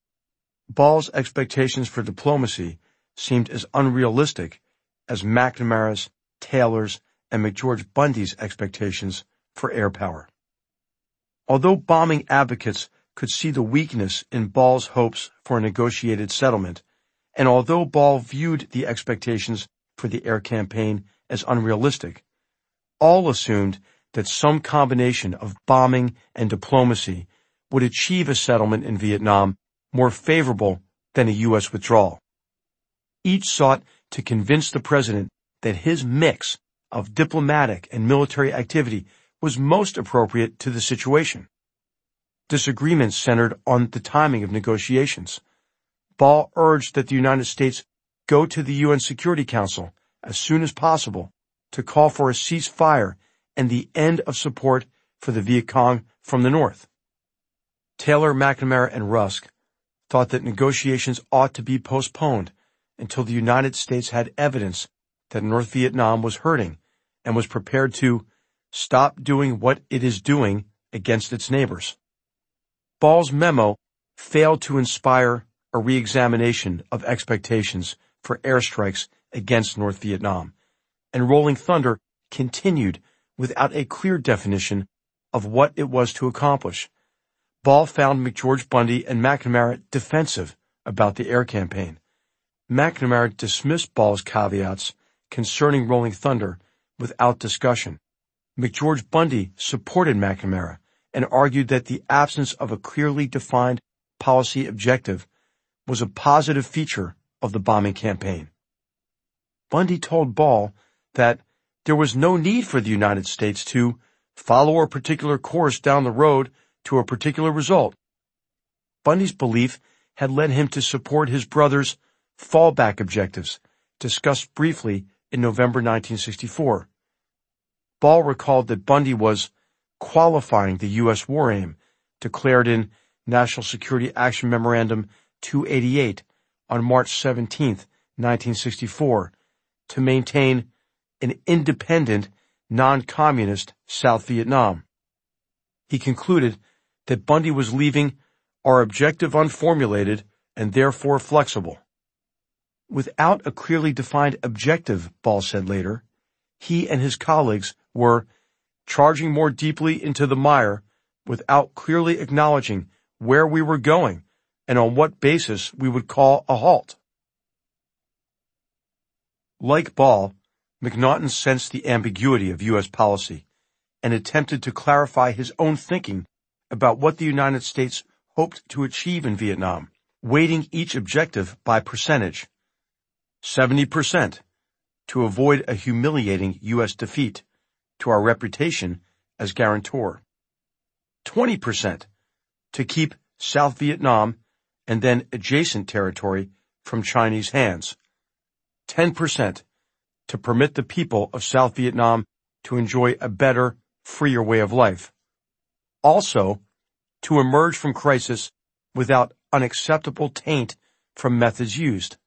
Ball's expectations for diplomacy seemed as unrealistic as McNamara's, Taylor's, and McGeorge Bundy's expectations for air power. Although bombing advocates could see the weakness in Ball's hopes for a negotiated settlement, and although Ball viewed the expectations for the air campaign as unrealistic, all assumed that some combination of bombing and diplomacy would achieve a settlement in Vietnam more favorable than a U S withdrawal. Each sought to convince the president that his mix of diplomatic and military activity was most appropriate to the situation. Disagreements centered on the timing of negotiations. Ball urged that the United States go to the U N Security Council as soon as possible to call for a ceasefire and the end of support for the Viet Cong from the north. Taylor, McNamara, and Rusk thought that negotiations ought to be postponed until the United States had evidence that North Vietnam was hurting and was prepared to stop doing what it is doing against its neighbors. Ball's memo failed to inspire a re-examination of expectations for airstrikes against North Vietnam, and Rolling Thunder continued without a clear definition of what it was to accomplish. Ball found McGeorge Bundy and McNamara defensive about the air campaign. McNamara dismissed Ball's caveats concerning Rolling Thunder without discussion. McGeorge Bundy supported McNamara and argued that the absence of a clearly defined policy objective was a positive feature of the bombing campaign. Bundy told Ball that there was no need for the United States to follow a particular course down the road to a particular result. Bundy's belief had led him to support his brother's fallback objectives, discussed briefly in November nineteen sixty-four. Ball recalled that Bundy was qualifying the U S war aim, declared in National Security Action Memorandum two eighty-eight on March seventeenth, nineteen sixty-four, to maintain an independent, non-communist South Vietnam. He concluded that Bundy was leaving our objective unformulated and therefore flexible. Without a clearly defined objective, Ball said later, he and his colleagues were charging more deeply into the mire without clearly acknowledging where we were going and on what basis we would call a halt. Like Ball, McNaughton sensed the ambiguity of U S policy and attempted to clarify his own thinking about what the United States hoped to achieve in Vietnam, weighting each objective by percentage. seventy percent to avoid a humiliating U S defeat to our reputation as guarantor. twenty percent to keep South Vietnam and then adjacent territory from Chinese hands. ten percent to permit the people of South Vietnam to enjoy a better, freer way of life. Also, to emerge from crisis without unacceptable taint from methods used.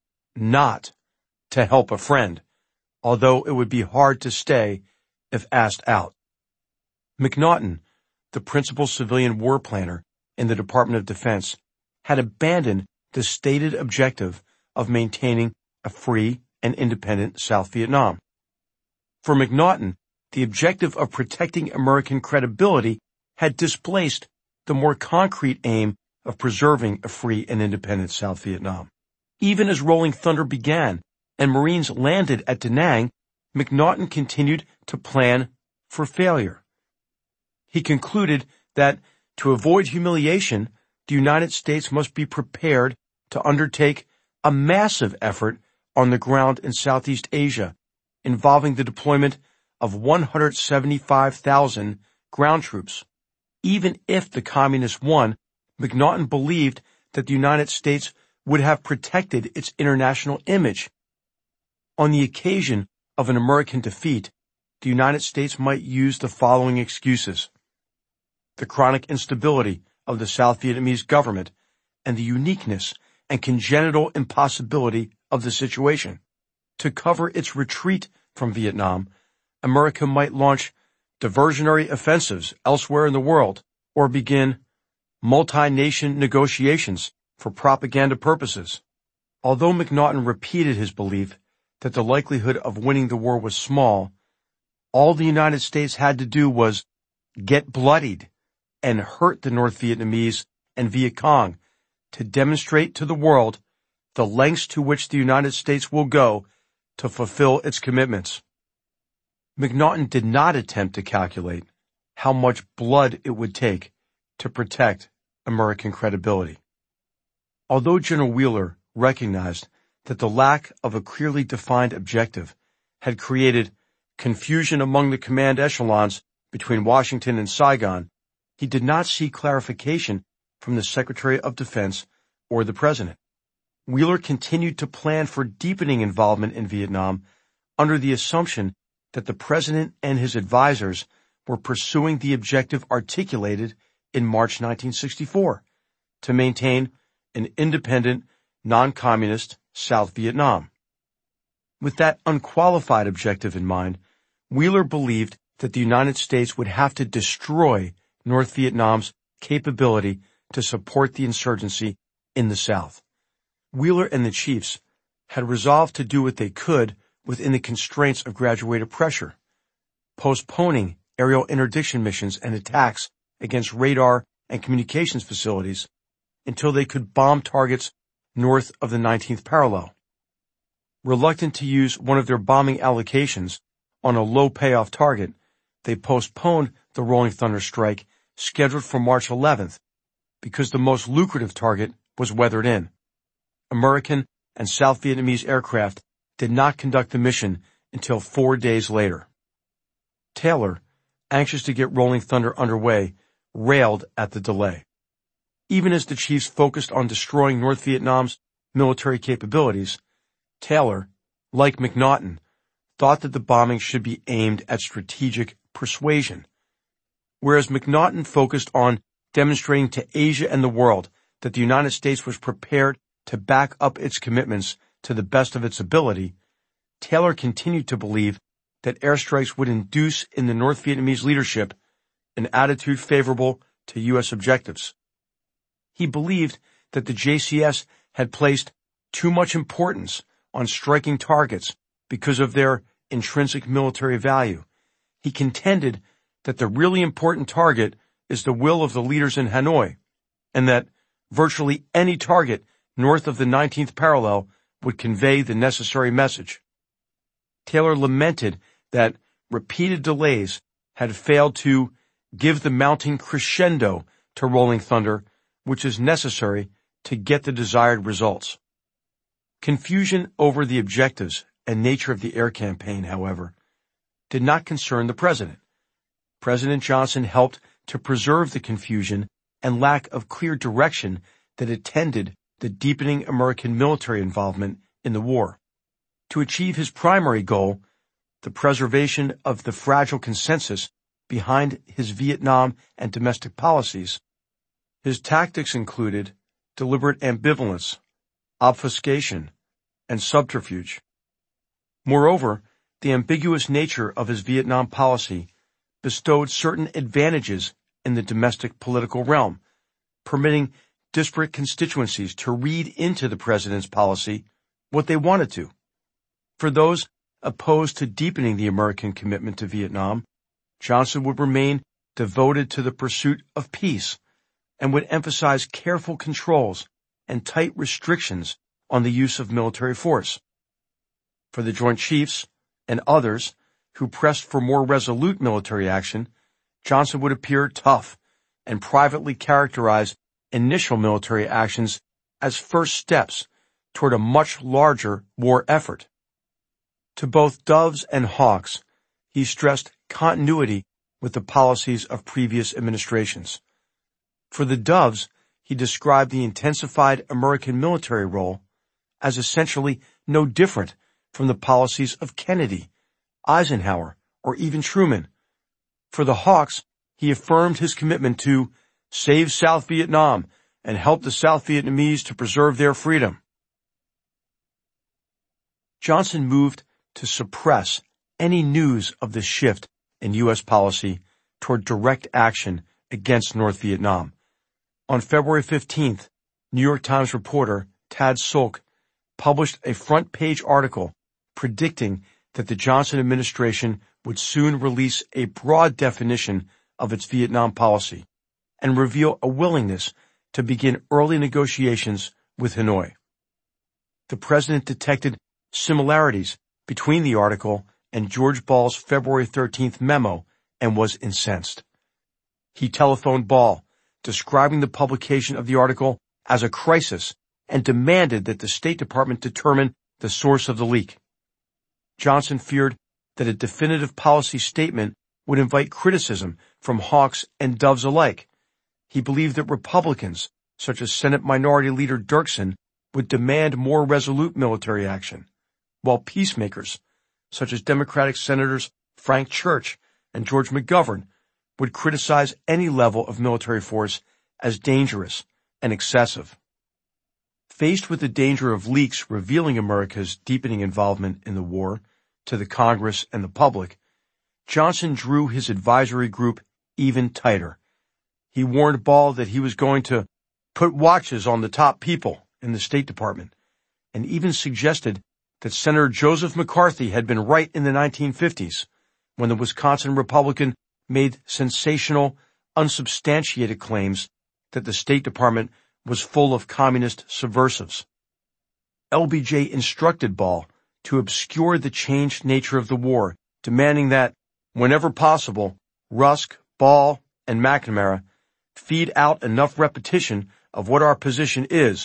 Not to help a friend, although it would be hard to stay if asked out. McNaughton, the principal civilian war planner in the Department of Defense, had abandoned the stated objective of maintaining a free and independent South Vietnam. For McNaughton, the objective of protecting American credibility had displaced the more concrete aim of preserving a free and independent South Vietnam. Even as Rolling Thunder began and Marines landed at Da Nang, McNaughton continued to plan for failure. He concluded that to avoid humiliation, the United States must be prepared to undertake a massive effort on the ground in Southeast Asia, involving the deployment of one hundred seventy-five thousand ground troops. Even if the Communists won, McNaughton believed that the United States would have protected its international image. On the occasion of an American defeat, the United States might use the following excuses: the chronic instability of the South Vietnamese government and the uniqueness and congenital impossibility of the situation. To cover its retreat from Vietnam, America might launch diversionary offensives elsewhere in the world or begin multi-nation negotiations for propaganda purposes. Although McNaughton repeated his belief that the likelihood of winning the war was small, all the United States had to do was get bloodied and hurt the North Vietnamese and Viet Cong to demonstrate to the world the lengths to which the United States will go to fulfill its commitments. McNaughton did not attempt to calculate how much blood it would take to protect American credibility. Although General Wheeler recognized that the lack of a clearly defined objective had created confusion among the command echelons between Washington and Saigon, he did not seek clarification from the Secretary of Defense or the President. Wheeler continued to plan for deepening involvement in Vietnam under the assumption that the President and his advisors were pursuing the objective articulated in March nineteen sixty-four, to maintain an independent, non-communist South Vietnam. With that unqualified objective in mind, Wheeler believed that the United States would have to destroy North Vietnam's capability to support the insurgency in the South. Wheeler and the chiefs had resolved to do what they could within the constraints of graduated pressure, postponing aerial interdiction missions and attacks against radar and communications facilities until they could bomb targets north of the nineteenth parallel. Reluctant to use one of their bombing allocations on a low payoff target, they postponed the Rolling Thunder strike scheduled for March eleventh because the most lucrative target was weathered in. American and South Vietnamese aircraft did not conduct the mission until four days later. Taylor, anxious to get Rolling Thunder underway, railed at the delay. Even as the chiefs focused on destroying North Vietnam's military capabilities, Taylor, like MacNaughton, thought that the bombing should be aimed at strategic persuasion. Whereas MacNaughton focused on demonstrating to Asia and the world that the United States was prepared to back up its commitments to the best of its ability, Taylor continued to believe that airstrikes would induce in the North Vietnamese leadership an attitude favorable to U S objectives. He believed that the J C S had placed too much importance on striking targets because of their intrinsic military value. He contended that the really important target is the will of the leaders in Hanoi, and that virtually any target north of the nineteenth parallel would convey the necessary message. Taylor lamented that repeated delays had failed to give the mounting crescendo to Rolling Thunder, which is necessary to get the desired results. Confusion over the objectives and nature of the air campaign, however, did not concern the president. President Johnson helped to preserve the confusion and lack of clear direction that attended the deepening American military involvement in the war. To achieve his primary goal, the preservation of the fragile consensus behind his Vietnam and domestic policies, his tactics included deliberate ambivalence, obfuscation, and subterfuge. Moreover, the ambiguous nature of his Vietnam policy bestowed certain advantages in the domestic political realm, permitting disparate constituencies to read into the president's policy what they wanted to. For those opposed to deepening the American commitment to Vietnam, Johnson would remain devoted to the pursuit of peace and would emphasize careful controls and tight restrictions on the use of military force. For the Joint Chiefs and others who pressed for more resolute military action, Johnson would appear tough and privately characterize initial military actions as first steps toward a much larger war effort. To both Doves and Hawks, he stressed continuity with the policies of previous administrations. For the Doves, he described the intensified American military role as essentially no different from the policies of Kennedy, Eisenhower, or even Truman. For the Hawks, he affirmed his commitment to save South Vietnam and help the South Vietnamese to preserve their freedom. Johnson moved to suppress any news of the shift in U S policy toward direct action against North Vietnam. On February fifteenth, New York Times reporter Tad Sulk published a front-page article predicting that the Johnson administration would soon release a broad definition of its Vietnam policy and reveal a willingness to begin early negotiations with Hanoi. The president detected similarities between the article and George Ball's February thirteenth memo and was incensed. He telephoned Ball, describing the publication of the article as a crisis, and demanded that the State Department determine the source of the leak. Johnson feared that a definitive policy statement would invite criticism from Hawks and Doves alike. He believed that Republicans, such as Senate Minority Leader Dirksen, would demand more resolute military action, while peacemakers, such as Democratic Senators Frank Church and George McGovern, would criticize any level of military force as dangerous and excessive. Faced with the danger of leaks revealing America's deepening involvement in the war to the Congress and the public, Johnson drew his advisory group even tighter. He warned Ball that he was going to put watches on the top people in the State Department, and even suggested that Senator Joseph McCarthy had been right in the nineteen fifties when the Wisconsin Republican made sensational, unsubstantiated claims that the State Department was full of communist subversives. L B J instructed Ball to obscure the changed nature of the war, demanding that, whenever possible, Rusk, Ball, and McNamara feed out enough repetition of what our position is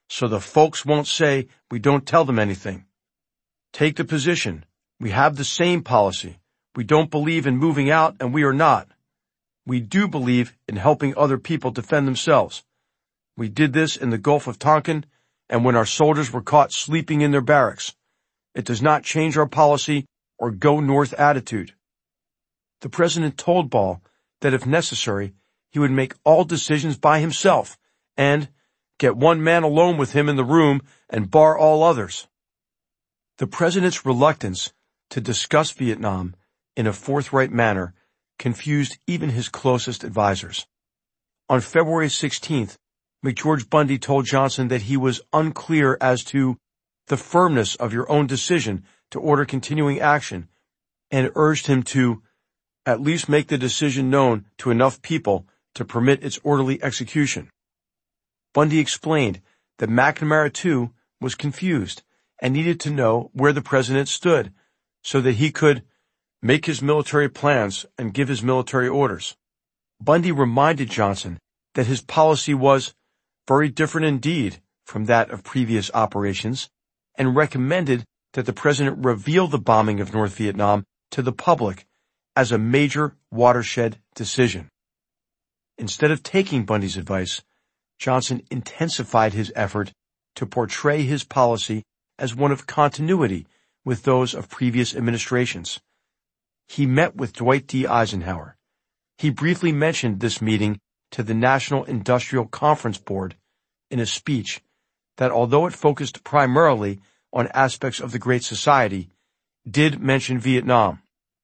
so the folks won't say we don't tell them anything. Take the position. We have the same policy. We don't believe in moving out, and we are not. We do believe in helping other people defend themselves. We did this in the Gulf of Tonkin and when our soldiers were caught sleeping in their barracks. It does not change our policy or go north attitude. The president told Ball that if necessary, he would make all decisions by himself and get one man alone with him in the room and bar all others. The president's reluctance to discuss Vietnam in a forthright manner confused even his closest advisers. On February sixteenth, McGeorge Bundy told Johnson that he was unclear as to the firmness of your own decision to order continuing action and urged him to at least make the decision known to enough people to permit its orderly execution. Bundy explained that McNamara, too, was confused and needed to know where the president stood so that he could make his military plans and give his military orders. Bundy reminded Johnson that his policy was very different indeed from that of previous operations and recommended that the president reveal the bombing of North Vietnam to the public as a major watershed decision. Instead of taking Bundy's advice, Johnson intensified his effort to portray his policy as one of continuity with those of previous administrations. He met with Dwight D. Eisenhower. He briefly mentioned this meeting to the National Industrial Conference Board in a speech that, although it focused primarily on aspects of the Great Society, did mention Vietnam.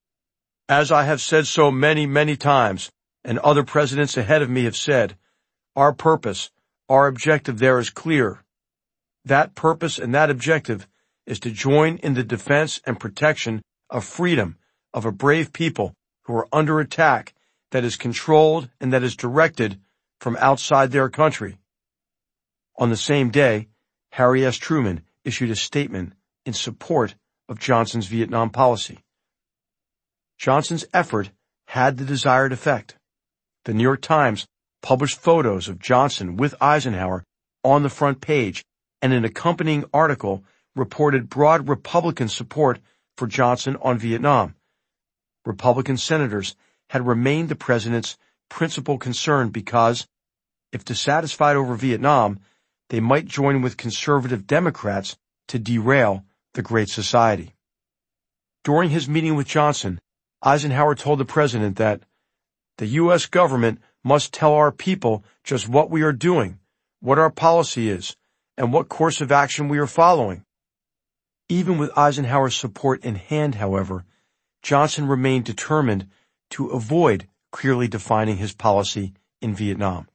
As I have said so many, many times, and other presidents ahead of me have said, our purpose, our objective there is clear. That purpose and that objective is to join in the defense and protection of freedom of a brave people who are under attack that is controlled and that is directed from outside their country. On the same day, Harry S. Truman issued a statement in support of Johnson's Vietnam policy. Johnson's effort had the desired effect. The New York Times published photos of Johnson with Eisenhower on the front page, and an accompanying article reported broad Republican support for Johnson on Vietnam. Republican senators had remained the president's principal concern because, if dissatisfied over Vietnam, they might join with conservative Democrats to derail the Great Society. During his meeting with Johnson, Eisenhower told the president that the U S government must tell our people just what we are doing, what our policy is, and what course of action we are following. Even with Eisenhower's support in hand, however, Johnson remained determined to avoid clearly defining his policy in Vietnam.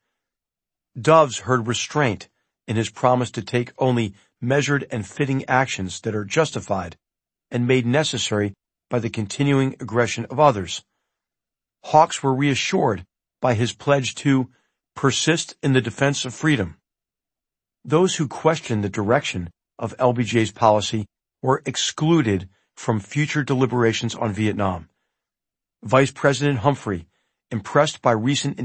Doves heard restraint in his promise to take only measured and fitting actions that are justified and made necessary by the continuing aggression of others. Hawks were reassured by his pledge to persist in the defense of freedom. Those who questioned the direction of L B J's policy were excluded from future deliberations on Vietnam. Vice President Humphrey, impressed by recent